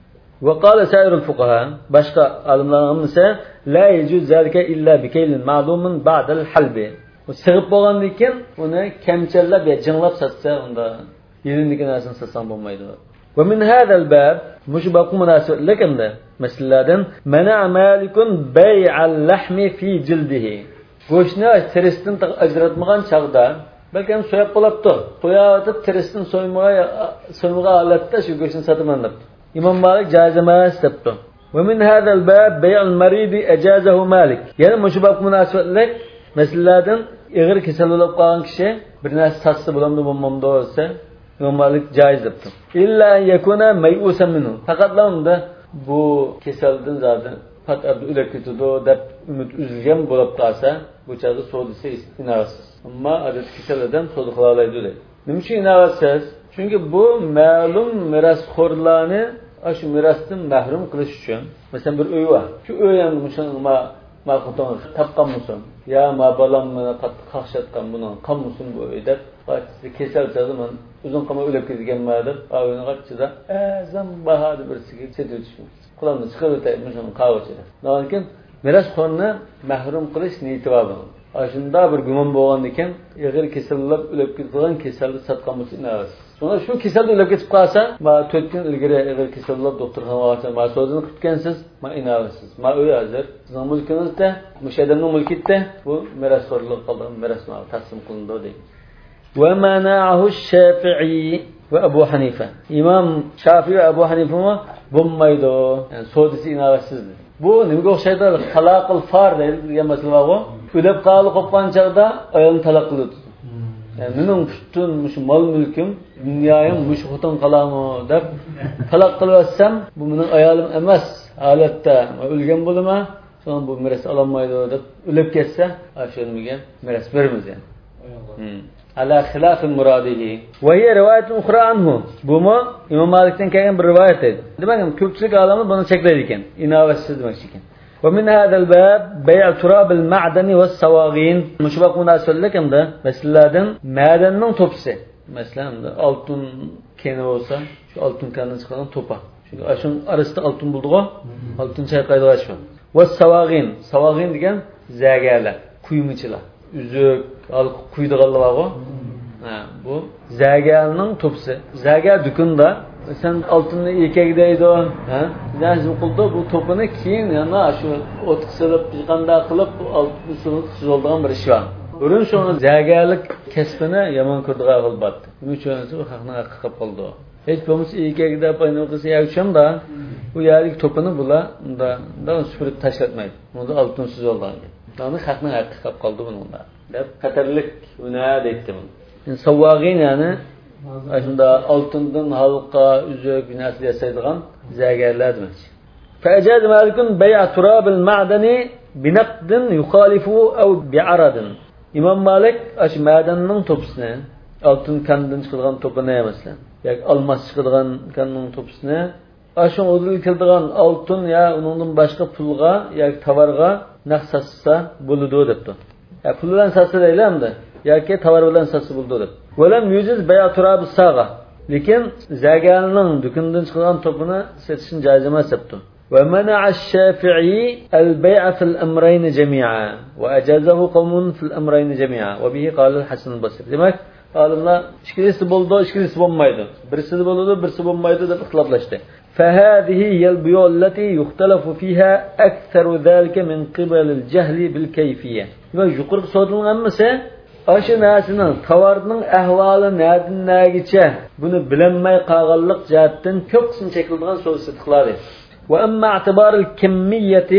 Ve qala sairul fuqaha, boshqa olimlarning esa la yujuz zalika illa bi kaylin ma'lumun ba'da al-halbi. O sig'ib bo'lgandan keyin uni kamchallab ya jinglab satsa unda yeriniki narsani satsam bo'lmaydi. Ve min hadal bab mush baqu munosabatlik endi masalalardan mana malikun bay'al lahmi fi jildihi. Go'shtni terisdan ajratmagan chaqda balkim so'yib qolibdi. Qo'yatib terisdan so'ymaya so'ymagan holatda shu go'shtni sotaman debdi. İmam Malik jaiz emas debdi. Ve min hadal bab bay'al maridi ajazahu Malik. Yani mush baqu munosabatlik masalalardan ig'ir kasal bo'lib qolgan kishi bir narsa satsa bo'lamdi bo'lmamdi bo'lsa İmam Malik caiz debdi. İlla yakuna may'usan minhu. Faqat unda bu kasaldan zaten fakat ölüp ketdi deb umid uzilgan bo'lib qolsa, bu chaqda sodisi inavasiz. Ammo adat kasaldan sodi qila oladi dedi. Nima uchun inavasiz? Chunki bu ma'lum mirosxo'rlarni shu mirosdan mahrum qilish uchun. Masalan bir uy bor. Shu uy ham mushunga ma'qulton tapqan musun? Ya ma balamni qattiq qaqshatgan buni qammusun bu uyda. Qattiq kasal chaqda uzun qama o'lib ketganman deb, oyini qatchida azam bahodi bir sigir setishmiz. Qulanni chiqib o'taymi shuni qavchida. Lekin mirosxo'rni mahrum qilish niyati bor. Shunda bir gumon bo'lgan ekan, ig'ir kasallab o'lib ketgan kasalni sotgan bo'lsa emas. Sonra shu kasalda o'lib ketib qolsa, ma to'rt kun ilgari ig'ir kasallab doktorxonaga ma so'zini kutgansiz, ma inavasiz. Ma uy hozir sizning mulkingizda, mushadamning mulkida bu mirosxo'rlik qilgan, mirosni taqsim qilindi deydi. Ve mana'ahu Şafii ve Ebu Hanife. İmam Şafii ve Ebu Hanife mi? Bulmaydı. Yani sodisi inavasizdi. Bu nimaga o'xshaydi? Talaqul far degan masala bor. O'lib qolib qolgan chaqda ayolni talaq qiladi. Yani mening butun shu mol mulkim, dunyoyim shu xotin qalami deb talaq qilaversam, bu mening ayolim emas. Holatda o'lgan bo'lma, so'ng bu miras ololmaydi deb o'lib ketsa, o'shaniga miras beramiz yani. Ala xilafil muradihi. Ve hiye rivayetun ukhra anhu. Bu mu İmam Malik'ten kelgan bir rivayet edi. Demek ki ko'pchilik olimlar buni cheklaydi ekan, inavasiz demek ekan. Ve min hadal bab bay' turab al ma'dani was sawaghin. Mushbaq munosabatlik hamda masalalardan ma'danning to'pisi. Masalan, oltin keni bo'lsa, shu oltin kanidan chiqqan to'pa. Chunki ashun arasida oltin bo'ldi-ku, oltin chayqaydi shu. Was sawaghin, sawaghin degan zagarlar, quymichilar. Üzük, al kuyduğallı var o. Ha, bu zagarning to'pisi. Zagar dükkanda sen altını ekegdeydi o. Ha? Lazım qildi bu to'pini keyin yana shu o't qisilib, chiqanda qilib altını suzildigan bir ish bor. O'rin shuni zagarlik kasbini yomon ko'rdigan qilibdi. Nima uchun u haqni haqqa qilib qoldi. Hiç bo'lmasa erkakda payno qilsa yakshanda bu yerlik to'pini bular unda unda supurib tashlatmaydi. Unda oltinsiz olgan. Buni xatning haqqi qilib qoldi bunda. Deb xatarlik buni deydi buni. Savag'in ya'ni shunda oltindan halqa, uzuk narsa yasaydigan zagarlar demak. Fa'jaz malikun bay'a turabil ma'dani binaqdin yukhalifu aw bi'aradin. İmam Malik aş madanning to'pisini, oltin kandan chiqadigan to'pini emaslar. Yoki olmos chiqadigan kanning to'pisini, aşın o'zil keladigan oltin ya uningdan boshqa pulga yoki tovarga naqsassa bo'ladi debdi. Ya pul bilan satsa deylamdi yoki tovar bilan satsa bo'ladi deb. Valam yujiz bay'a turabis saga. Lekin zagalning dukundan chiqqan to'pini satishni joiz emas debdi. ومنع الشافعي البيع في الأمرين جميعا وأجازه قوم في الأمرين جميعا وبه قال الحسن البصري. Demek alimler ikisi buldu, ikisi bulmaydı. Birisi buldu, birisi bulmaydı da ihtilaflaştı. فهذه هي البيوع التي يختلف فيها أكثر ذلك من قبل الجهل بالكيفية. Demek yukarı sorulan mısa? Aşı nasının, tavarının ahvalı nereden nergiçe bunu bilinmey kağallık cihetten çok kısım çekildiğin soru sıdıkları. وأما اعتبار الكمية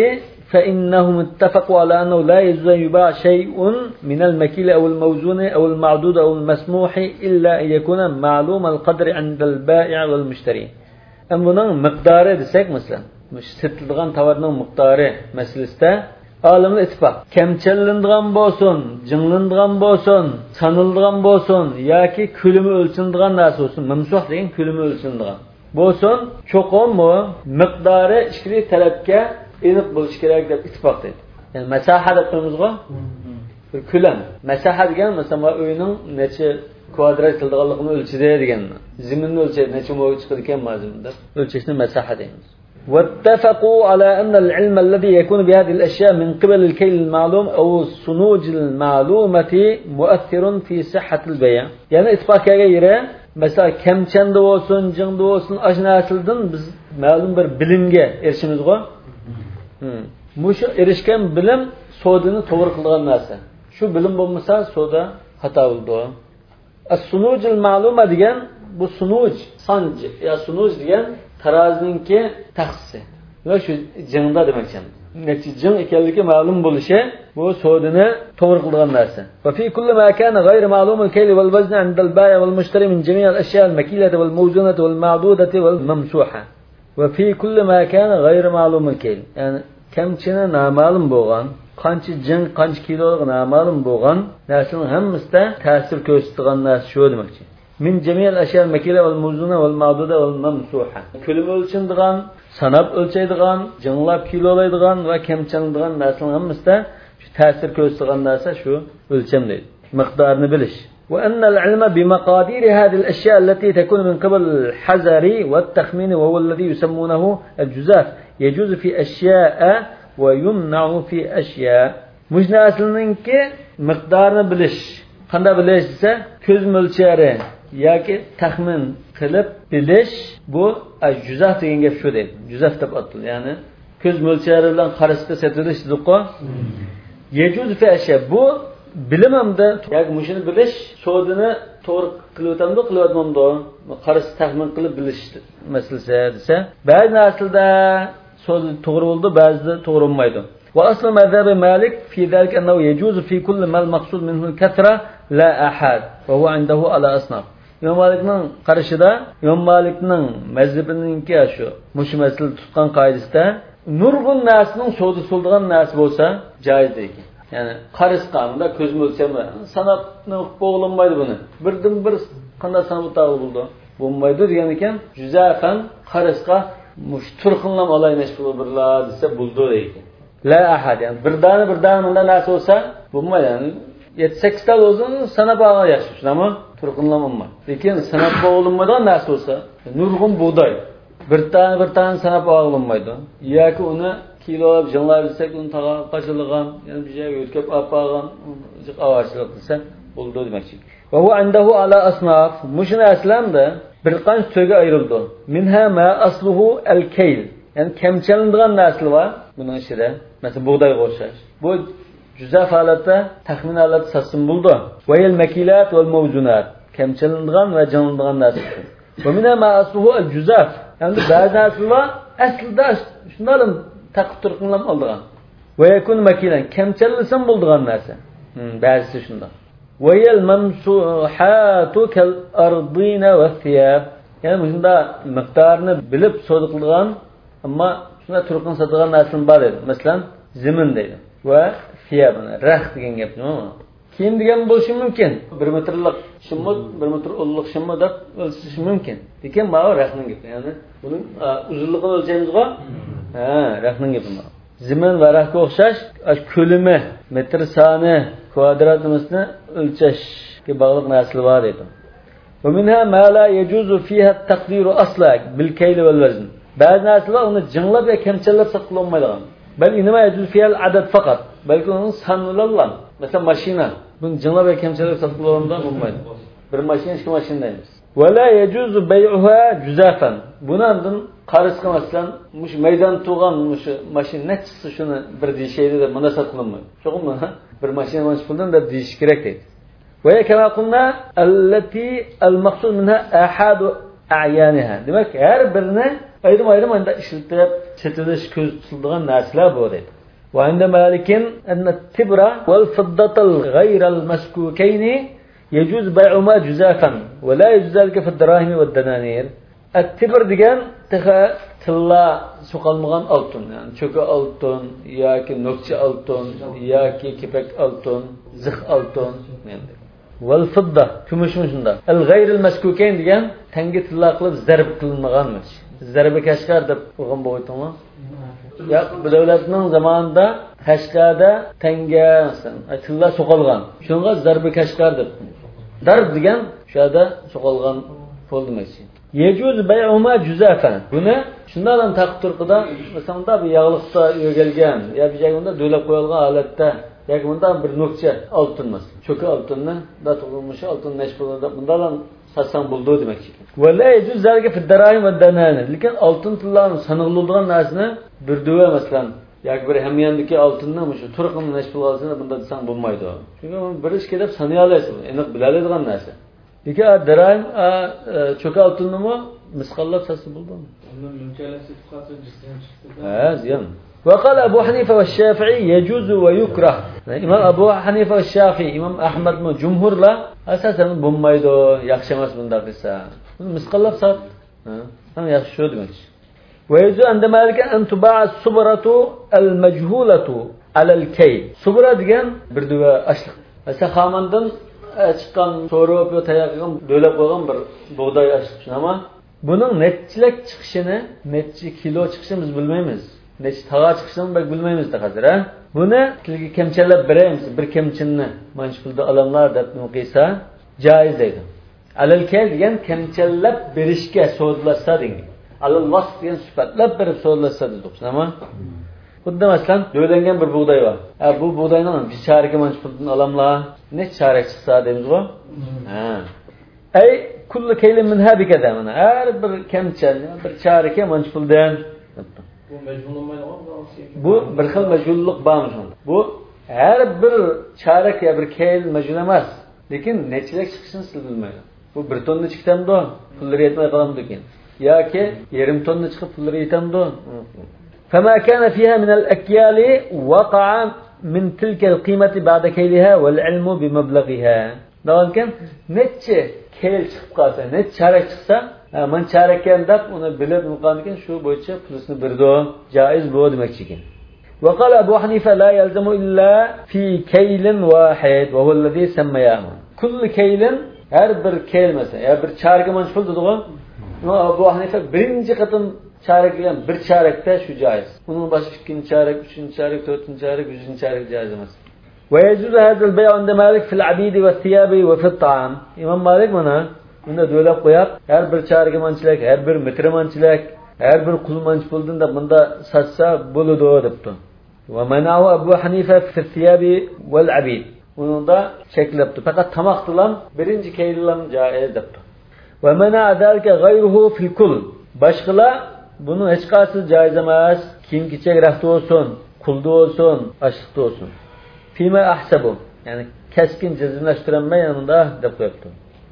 فإنهم اتفقوا على أنه لا يجوز أن يباع شيء من المكيل أو الموزون أو المعدود أو المسموح إلا أن يكون معلوم القدر عند البائع والمشتري. أما bunun مقداره desek mesela, satılan tavarının مقداره meselesinde alimler ittifak. Kemçelindiğen bolsun, cınlindiğen bolsun, sanıldiğen bolsun, yoki külümü ölçündiğen narsa olsun, memsuh degan külümü ölçündiğen. Bolsun çoqum mu miqdori ikki tarafga aniq bo'lishi kerak deb ittifoq dedi. Ya'ni masaha deb qo'ymizga. Bir ko'lam. Masaha degan masalan uyning necha kvadrat qildiganligini o'lchaydi degan. Ziminni o'lchaydi, necha mo'y chiqadi ekan mazmunda. O'lchashni masaha deymiz. واتفقوا على أن العلم الذي يكون بهذه الأشياء من قبل الكيل المعلوم أو الصنوج المعلومة مؤثر في صحة البيع. يعني اتفاق göre mesela kemçende olsun, cıngda olsun, aşinasıldan biz ma'lum bir bilimge erişimiz go. Hmm. Muşu erişken bilim sodini to'g'ri qilgan narsa. Shu bilim bo'lmasa soda xato bo'ldi. As-sunuj al-ma'luma degan bu sunuj, sanj ya sunuj degan tarozininki taxsisi. Va shu jingda demakchi. Nechi jing ekanligi ma'lum bo'lishi bu sodini to'g'ri qilgan narsa. Va fi kulli ma kana ghayr ma'lum al-kayl wal wazn 'inda al-bay' wal mushtari min jami' al-ashya' al-makilati wal mawzunati wal ma'dudati wal mamsuha. Va fi kulli ma kana ghayr ma'lum al-kayl. Yani kamchini noma'lum bo'lgan, qancha jing, qancha kilolik noma'lum bo'lgan narsaning hammasida ta'sir ko'rsatadigan narsa shu demakchi. Min jami' al-ashya' al-makila wal mawzuna wal ma'duda wal mamsuha. Kulum o'lchindigan, sanab o'lchaydigan, jinglab kilolaydigan va kamchilanadigan narsaning hammasida shu ta'sir ko'rsatadigan narsa shu o'lcham deydi. Miqdorini bilish. وأن العلم بمقادير هذه الأشياء التي تكون من قبل الحذر والتخمين وهو الذي يسمونه الجزاف يجوز في أشياء ويمنع في أشياء. مش ناسلنكي مقدارını bilish. Qanday bilish ise ko'z mo'lchari yoki taxmin qilib bilish bu juzaf degan gap shu deydi. Juzaf deb ataladi. Ya'ni ko'z mo'lchari bilan qarashda setilish diqo. Yejuz fi ashya bu bilimimda yoki mushuni bilish sodini to'g'ri qilib o'tamdi, qilib o'tmamdi. Qarash taxmin qilib bilish masalasi desa, ba'zi narsalarda so'zi to'g'ri bo'ldi, ba'zida to'g'ri bo'lmaydi. وأصل مذهب مالك في ذلك أنه يجوز في كل ما المقصود منه الكثرة لا أحد وهو عنده على أصناف. İmam Malik'nin qarashida, İmam Malik'nin mazhabininki shu, mush masal tutgan qoidasida nurg'un narsaning so'zi so'ldigan narsa bo'lsa joiz ekan. Ya'ni qarish qonunda ko'z mo'lchami sanatni bo'g'lanmaydi buni. Birdan bir qanday sanat tag'il bo'ldi. Bo'lmaydi degan ekan, juzafan qarishqa mush turxinlam olaynash bo'lurlar desa bo'ldi ekan. La ahad yani birdani birdani bundan narsa olsa bo'lmaydi. Yani yetti sakkiz ta o'zini sanab olgan yaxshi, shunami? Turqinlamamma. Lekin sanab olunmadan narsa olsa, nurg'un buğday. Bir tane bir tane sanab olunmaydi. Yoki uni kilolab jinglab bilsak, uni taqa qachilgan, yani bir joyga o'tkab olib olgan, avashlik desa bo'ldi demakchi. Va hu indahu ala asnaf, mushuna aslamda bir qancha turga ayrildi. Minha ma asluhu al-kayl. Yani kemçalindigan narsalar var bunun ichida. Mesela buğday o'xshash. Bu juzaf holatda, taxmin holatda sasim bo'ldi. Va al makilat wal mawzunat. Kemçalindigan va jonlandigan narsa. Ve minha ma asluhu el-cüzaf. Yani bazı aslılar aslında şunların takıp turqunlam oldugan. Ve yekun makilen kemçellisin buldugan narsa. Hmm, bazısı şundan. Ve yel mamsuhatu kel ardina ve thiyab. Yani bunda miqdarını bilip soduqilgan ama şuna turqun satılgan narsa var edi. Mesela zimin deydi. Ve thiyabına rah degan gap nima? Kiyim degan bo'lishi mumkin. bir metrlik shimot, bir metr o'nlik shimot deb o'lchashi mumkin. Lekin bu rahning gapi. Ya'ni buning uzunligini o'lchaymizga, ha, rahning gapi. Zimin va rahga o'xshash, ko'lami, metr soni, kvadratimizni o'lchashga bog'liq narsalar bor edi. Ve minha ma la yejuzu fiha at-taqdiru asla bil kayl wal wazn. Ba'zi narsalar uni jinglab va kamchallab saqlanmaydigan. Bal inma yejuzu fiha al-adad faqat. Balki uning sonlari. Mesela mashina. Buni jinglab va kamchallab saqlanadigan bo'lmaydi. Bir mashina ikki mashina deymiz. Va la yejuzu bay'uha juzafan. Bundan qarishqa masalan, mush maydon tug'an mush mashina nechisi shuni bir deyishaydi deb bunda saqlanmaydi. Sho'qmi? Bir mashina mana shundan deb deyish kerak deydi. Ve kema qulna allati al-maqsud minha ahad a'yaniha. Demek her birine ayrım-ayrım anda işletip çetiliş ko'z tutilgan narsalar bu deydi. Ve inde malikin anna at-tibra wal-fiddata al-ghayr al-maskukayn yejuz bay'uhuma juzafan ve la yejuz zalika fi ad-dirahim ve ad-dananir. At-tibr degan tilla soqalmagan oltin, yani cho'ka oltin yoki nokchi oltin yoki kepak oltin, zix oltin endi. Vel fidda kumushmi shunda. Al g'ayr al maskukayn degan tanga tilla qilib zarb qilinmaganmish. Zarbi kashqar deb o'rgan bo'ytimi? Ya bu davlatning zamonida Qashqarda tanga tilla so'qilgan. Shunga zarbi kashqar deb. Darb degan shada so'qilgan pul demakchi. Yejuz bay'uhuma juzafan. Buni shundan taqib turqida, masalan, bir yog'liqda yo'galgan, ya bir joyda do'lab qo'yilgan holatda yoki bundan bir nokcha oltinmas. Cho'ka oltinni da tug'ilmish oltin nesh bo'ladi. Bundan satsang bo'ldi demakchi. Va la yejuz zalika fi ad-dirahim va ad-dananir. Lekin oltin tillarni sanig'iladigan narsani bir duva masalan yoki bir hamyondagi oltinni shu turqini nesh bo'lganini bunda desang bo'lmaydi. Chunki bir ishga deb sanay olasiz, aniq biladigan narsa. Lekin ad-dirahim cho'ka oltinnimi misqollab satsa bo'ldimi? Undan munchalasib qolsa jisdan chiqdi. Ha, ziyon. وقال أبو حنيفة والشافعي يجوز ويكره. إمام أبو حنيفة والشافعي إمام أحمد من جمهور لا أساسا بمايدو يخشمس من دقيسة مسقلب صار هم يخشوا دمش. ويجوز عندما ذلك أن تباع الصبرة المجهولة على الكيل. صبرة ديان بردوا أشلق. مثلا خامندن çıkan sorup yo tayaqın dölep qoygan bir buğday aşıqçın ama bunun netçilik çıkışını, netçi kilo çıkışını biz bilmeymiz. Netçi tağa çıkışını bak bilmeymiz de hazır ha. Bunu tilgi kemçellep beremiz. Bir kemçinni manşpulda alanlar da qiysa jaiz deydi. Alal kel degan kemçellep berishga so'zlasa deydi. Alal vaqt degan sifatlab berib so'zlasa deydi. Ama xuddi masalan döylengen bir buğday var. Ha bu buğdayning bir chariki manşpuldan alamlar ne çarek çıksa deymiz o? Ha. Ey kullu keylin min ha bikada mana. Her bir kemçel, bir charike manşpuldan. Bu mecbur olmaydı ama bu bir xil majbulluk barmi shunda. Bu her bir charek ya bir keyl majbur emas. Lekin nechilik chiqishini siz bilmaydi. Bu bir tonna chiqtamdi, pullari yetmay qolamdi ekan. Yoki yarim tonna chiqib pullari yetamdi. فما كان فيها من الأكيال وقع من تلك القيمة بعد كيلها والعلم بمبلغها. Doğan kan neçe keyl çıkıp kalsa, neçe çarek çıksa, man çarekken dap onu bilip muqanken şu boyunca plusunu birdo, caiz bu demek çekin. وقال أبو حنيفة لا يلزم إلا في كيل واحد وهو الذي سمياه. كل كيل her bir keyl mesela, ya bir çareke manşful dediği Abu Hanife birinci katın çarekleyen bir çarekte şu caiz. Bunun başı ikinci çarek, üçüncü çarek, dördüncü çarek, yüzüncü çarek caiz emez. Ve yecuzu hadal bey' inde Malik fil abidi ve thiyabi ve fit ta'am. İmam Malik bana bunda dölep koyar. Her bir çarek mançilek, her bir metre mançilek, her bir kul manç bulduğunda bunda satsa buludu depti. Ve menahu Abu Hanife fil thiyabi vel abid. Bunu da çeklepti. Fakat tamaktılan birinci keylilan caiz depti. Ve mena zalika gayruhu fil kul. Başkalar bunu hiç kasız caiz emas. Kim kiçek rahtı olsun, kulda olsun, açlıkta olsun. Fime ahsabu. Yani keskin cezimleştirenme yanında dep koyuptu.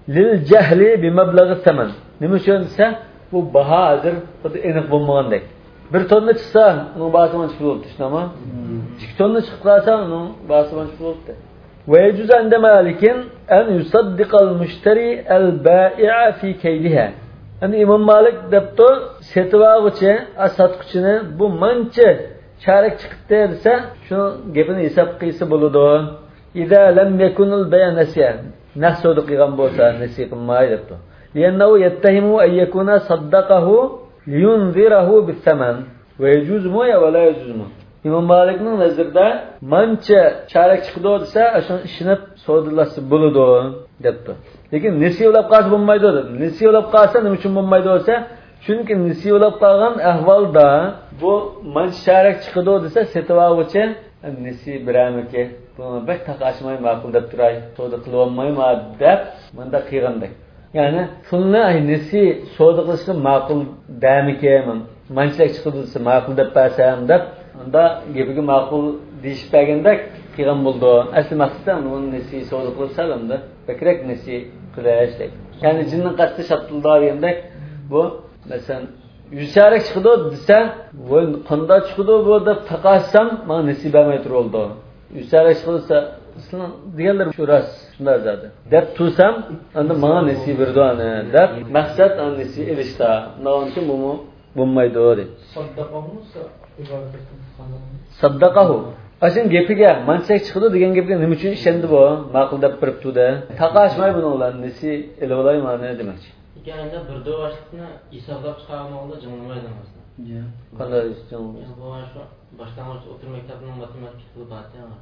lil jahli bi mablag'i saman. Nima uchun desa, bu baho hozir xuddi aniq bo'lmagandek. bir tonna chiqsa, uning bahosi qancha pul bo'ldi, tushunami? ikki tonna chiqib qolsa, uning bahosi qancha pul bo'ldi? Wa yajuz anda malikin an yusaddiqa al-mushtari al-bai'a fi kayliha. Endi Imom Malik debdi, setibag'uchi, asatquchini bu mancha charak chiqibdi desa, shu gapini hisob qilsa bo'ladi. Ida lam yakunul bay' nasiyan. Nahsudu qilgan bo'lsa, nasiy qilmay debdi. Liannahu yattahimu an yakuna saddaqahu liyunzirahu bis-saman. Va yajuzmu ya va la yajuzmu. Imom Malikning nazarida mancha charak chiqdi desa, shu ishini sodilasi bo'ladi debdi. Lekin nisiyolab qolsa bo'lmaydi dedi. Nisiyolab qolsa nima uchun bo'lmaydi desa, chunki nisiyolab qolgan ahvolda bu mancha charak chiqdi desa, setibag'uchi nisiy biramiki buni bir taqashmay ma'qul deb turay, savdo qilib olmayman deb menda qilgandek. Ya'ni pulni ay nisiy savdo qilishga ma'qul damikan, manchalik chiqdi desa ma'qul deb bersam deb, unda gapiga ma'qul deyishib bergandek qilgan bo'ldi. Asli maqsadim uni nisiy savdo qilib salamda, bakrak nisiy qilishlik. Ya'ni jinning qasdi shatildor degandek bu masalan yuz charak chiqdi desa, voy qanday chiqdi bu deb taqashsam, men nisiy bermay turoldi. yuz charak chiqsa, sizlar deganlar shu ras shunday dedi. Deb tursam, endi menga nisiy berdi ana deb maqsad an nisiy elishda. Nonchi bu bo'lmaydi dedi. Saddaqahu iborat Saddaqahu. Ashin gapiga manchak chiqdi degan gapga nima uchun ishondi bu? Ma'qul deb turibdi-da. Taqashmay buni ular nisiy elib olayman demoqchi. Endi bir do'vashlikni hisoblab chiqarmoqda jinglamaydi aslında. Ya. Qanday jinglamaydi? Bu shu boshlang'ich o'tir maktabining matematik qilib batgan.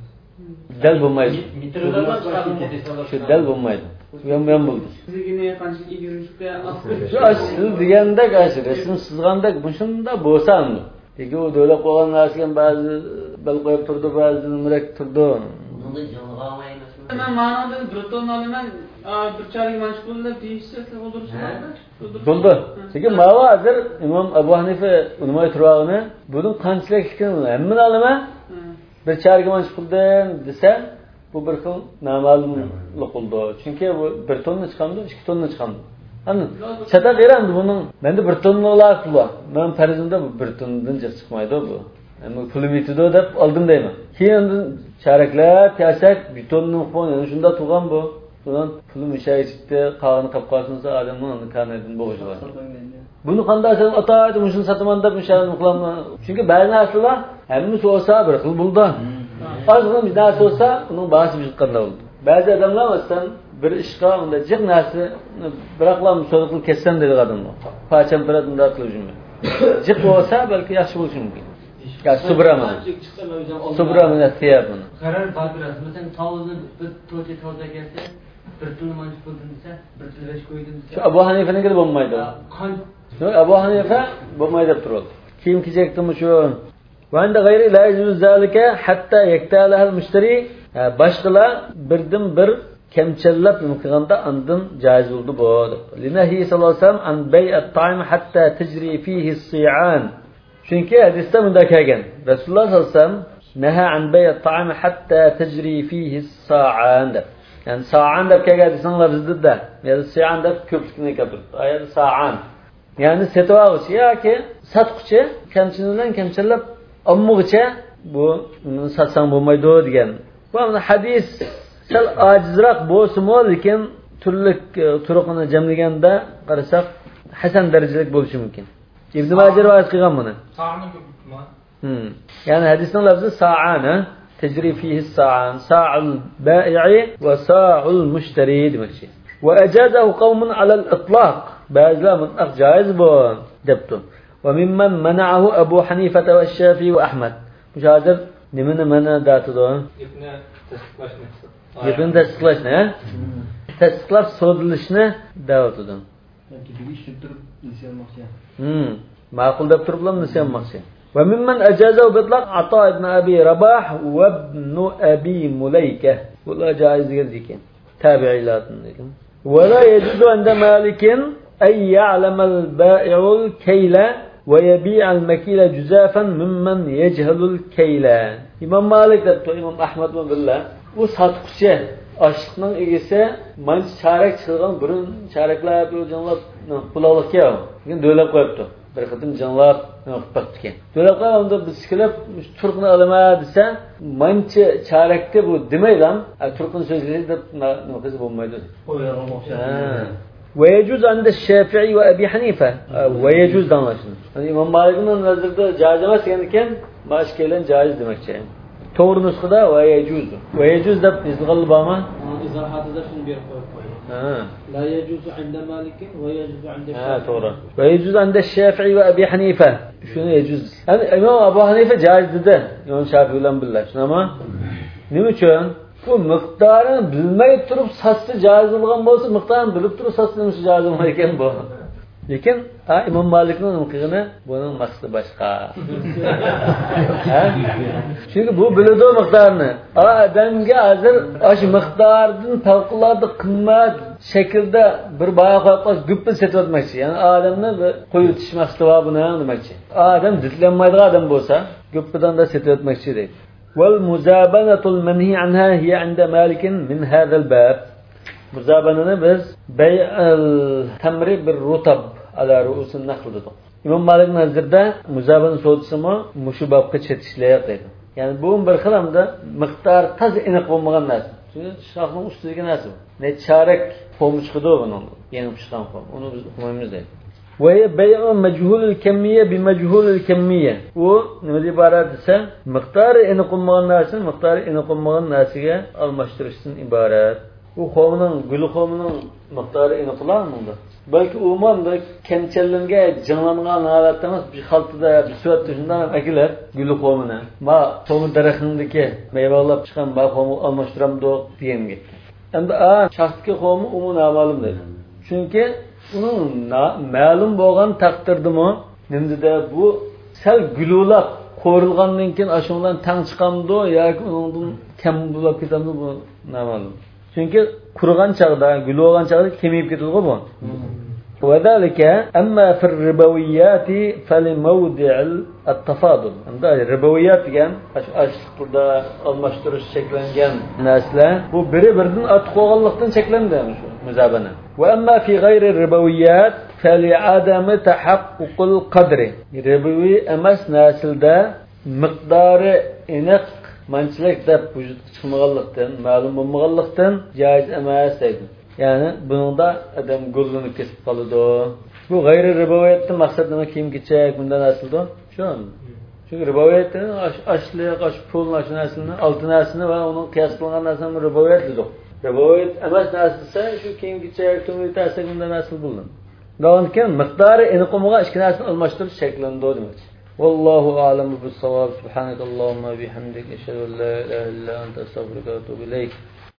Dal bo'lmaydi. Metrlardan chiqarmoqda hisoblab. Shu dal bo'lmaydi. Yom yom bo'ldi. Sizgina qancha yigirishga Shu asl deganda qaysi rasm sizganda bu shunda bo'lsa uni. Lekin u o'ylab qo'ygan narsaga ba'zi bal qo'yib turdi, ba'zi nimarak turdi. Bunda jilg'amaydi. Men ma'noda bir ton olaman, bir charik mashg'ulda deyishsa o'ldirishadi. Bo'ldi. Lekin ma'vo hozir Imom Abu Hanifa nima aytrovagini, buning qanchalik ekanini hammani olaman. Bir charik mashg'uldan desa, bu bir xil noma'lumlik bo'ldi. Chunki bu bir tonna chiqamdi, ikki tonna chiqamdi. Ana, chata berandi buning. Menda bir tonna laqib bor. Men farzimda bu bir tonnadan chiqmaydi bu. Ama pulim yetdi deb oldim deyman. Keyin charaklar, kasak, bir tonna qo'y, yana shunda turgan bu. Bundan pulim ishaychitdi, qog'ini qilib qo'ysinsa, odamning uni kanadin bo'g'ishi bor. Buni qanday sen ataydi, shuni sataman deb ishlarni qilaman. Chunki ba'zi narsalar hammasi olsa bir xil bo'ldi. Ozgina bir narsa olsa, uning bahsi bir qanday bo'ldi. Ba'zi odamlar masalan bir ishqa unda jiq narsa biroqlam so'rib qilib ketsam dedi odamlar. Pacham bilan unda qilib yurma. Jiq bo'lsa balki yaxshi bo'lishi mumkin. Ya subraman. Subraman isteyap buni. Qarar qildirasiz. Masalan, tovuzni bir to'rtta to'rtta kelsa, bir tuni manch bo'ldi desa, bir tuni besh qo'ydim desa. Shu Abu Hanifaning bo'lmaydi. Qon. Shu Abu Hanifa bo'lmaydi deb turadi. Kim kechakdimi shu? Va unda g'ayri la yujuz zalika hatta yaktalaha al-mushtari. Boshqalar birdan bir kamchallab qilganda andan joiz bo'ldi bu. Linahi sallallohu alayhi vasallam an bay'at ta'am hatta tajri fihi as-si'an. Chunki hadisda bunda kelgan. Rasululloh sallallohu alayhi vasallam naha an bay'at ta'am hatta tajri fihi as-sa'an. Yani sa'an deb kelgan hadisning lafzida, ya'ni sa'an deb ko'plikni keltirdi. Ayat sa'an. Yani setavchi yoki satquchi kamchilardan kamchallab ammog'icha bu satsang bo'lmaydi degan. Bu hadis sal ajizroq bo'lsa-mu, lekin turli turuqini jamlaganda qarasak hasan darajalik bo'lishi mumkin. Ibn Majah rivoyat qilgan buni. Sa'ni ko'pmi? Hmm. Yani hadisning lafzi sa'ana, tajri fihi sa'an, sa'ul ba'i va sa'ul mushtari demakchi. Va ajazahu qawmun 'ala al-itlaq. Ba'zilar mutlaq joiz bu debdi. Va mimman mana'ahu Abu Hanifa va Shafi'i va Ahmad. Mujodir nimani mana datido? Ibn tasdiqlashni. Ibn tasdiqlashni, tasdiqlab so'dilishni da'vatidan. Yoki bir ish turib nisyanmoqchi. Hmm. Ma'qul deb turiblar nisyanmoqchi. Va mimman ajazahu bitlaq Ato ibn Abi Rabah va ibn Abi Mulayka. Bular joiz degan. Tabi'iylardan degan. Va la yajuzu 'inda Malikin ay ya'lam al-ba'i'u al-kayla va yabi' al-makila juzafan mimman yajhalu al-kayla. Imom Malik deb Imom Ahmad va billah u sotquchi Açlıqның egisi manç çarek çıxılğan burun çareklar bu canlar bulaqlıq ya. Lekin dölab qoyubdu. Bir qitim canlar naqtaqdı ki. Dölab qoyanda biz kilib turqni alama desa, manç çarekte bu demaydan, turqni sözleri deb naqız bo'lmaydi. Qo'yarım o'xshab. Ve yecuz ande Şafii ve Ebi Hanife. Ve yecuz danlaşın. Yani İmam Malik'in nazarında caiz emas ekanken, başka gelen caiz demekçi. Doğru nüsxada ve yecuzdu. Ve yecuz da izg'al bama. İzahatida şunu bir koyup koyuyor. Ha. La yecuzu inde Malik'in ve yecuzu inde Ha, doğru. Ve yecuz ande Şafii ve Ebi Hanife. Şunu yecuz. Yani İmam Ebu Hanife caiz dedi. İmam Şafii ile billah. Ama nima uchun? Bu miqdorini bilmay turib satsa joiz bo'lgan bo'lsa, miqdorini bilib turib satsa nima joiz bo'lmaydi ekan bu. Lekin İmam Malikning qilgani buning maqsadi boshqa. Ha? Chunki bu biladi miqdorini. Odamga hozir ash miqdordan favqulodda qimmat shaklda bir boya qo'yib guppni setib o'tmoqchi. Ya'ni odamni qo'yib o'tish maqsadi bor buni demoqchi. Odam didlanmaydigan odam bo'lsa, guppidan da setib o'tmoqchi deydi. والمزابنة المنهي عنها هي عند مالك من هذا الباب. مزابنة biz بيع التمر بالرطب على رؤوس النخل dedik. İmam Malik nazarda muzabana so'tisimi mushu babga chetishlayap dedi. Ya'ni bu bir xil hamda miqdor taz aniq bo'lmagan narsa. Chunki shoxning ustidagi narsa. Ne charek qo'mi chiqdi buni. Ya'ni pishgan qom. Uni biz o'qiymiz deydi. وهي بيع مجهول الكمية بمجهول الكمية. و نمدي ibaret ise miktarı eni qolmagan narsa miktarı eni qolmagan narsaga almashtirishdan iborat. Bu qo'mining, guli qo'mining miqdori eni qo'lanmadi. Balki umumda kamchallarga jinglangan holatda emas, bir xaltada, bir suratda shundan akilar guli qo'mini. Ma qo'mi daraxtindagi meyvalab chiqqan ba qo'mi almashtiramdi degan gap. Endi a shaxtga qo'mi umum ma'lum deydi. Chunki uning ma'lum bo'lgan taqdirdimi, nimda bu sal gululab qo'rilgandan keyin ashundan tang chiqamdi yoki uningdan kam bo'lib ketamdi bu noma'lum. Chunki qurgan chaqda, gul bo'lgan chaqda kemayib ketadi bu. وذلك أما في الربويات فلموضع التفاضل. Anda ribawiyat degan ashliqda almashtirish cheklangan narsalar bu biri-biridan ortiq bo'lganlikdan cheklandi shu muzabana. Va amma fi g'ayri ribawiyat فلعدم تحقق القدر. Ribaviy emas narsalarda miqdori aniq manchilik deb vujud chiqmaganlikdan, ma'lum bo'lmaganlikdan joiz emas deydi. Yani bununda adam golunu kesip kaldı. Bu gayri ribaviyette maksat nima kiyim kechak bundan asıldı. Şu an. Çünkü ribaviyette aş aşlık, aş pul narsasını, altın narsasını ve onun kıyas kılınan narsasını ribaviyetli yok. Ribaviyet emas narsası şu kiyim kechak, tümü tersak bundan asıl bulun. Dağınken miktarı eni qo'maga ikki narsani almashtirish shakllanadi demek. Vallahu a'lamu bis-savab. Subhanakallahumma bihamdik, ashhadu an la ilaha illa anta, astaghfiruka va atubu ilayk.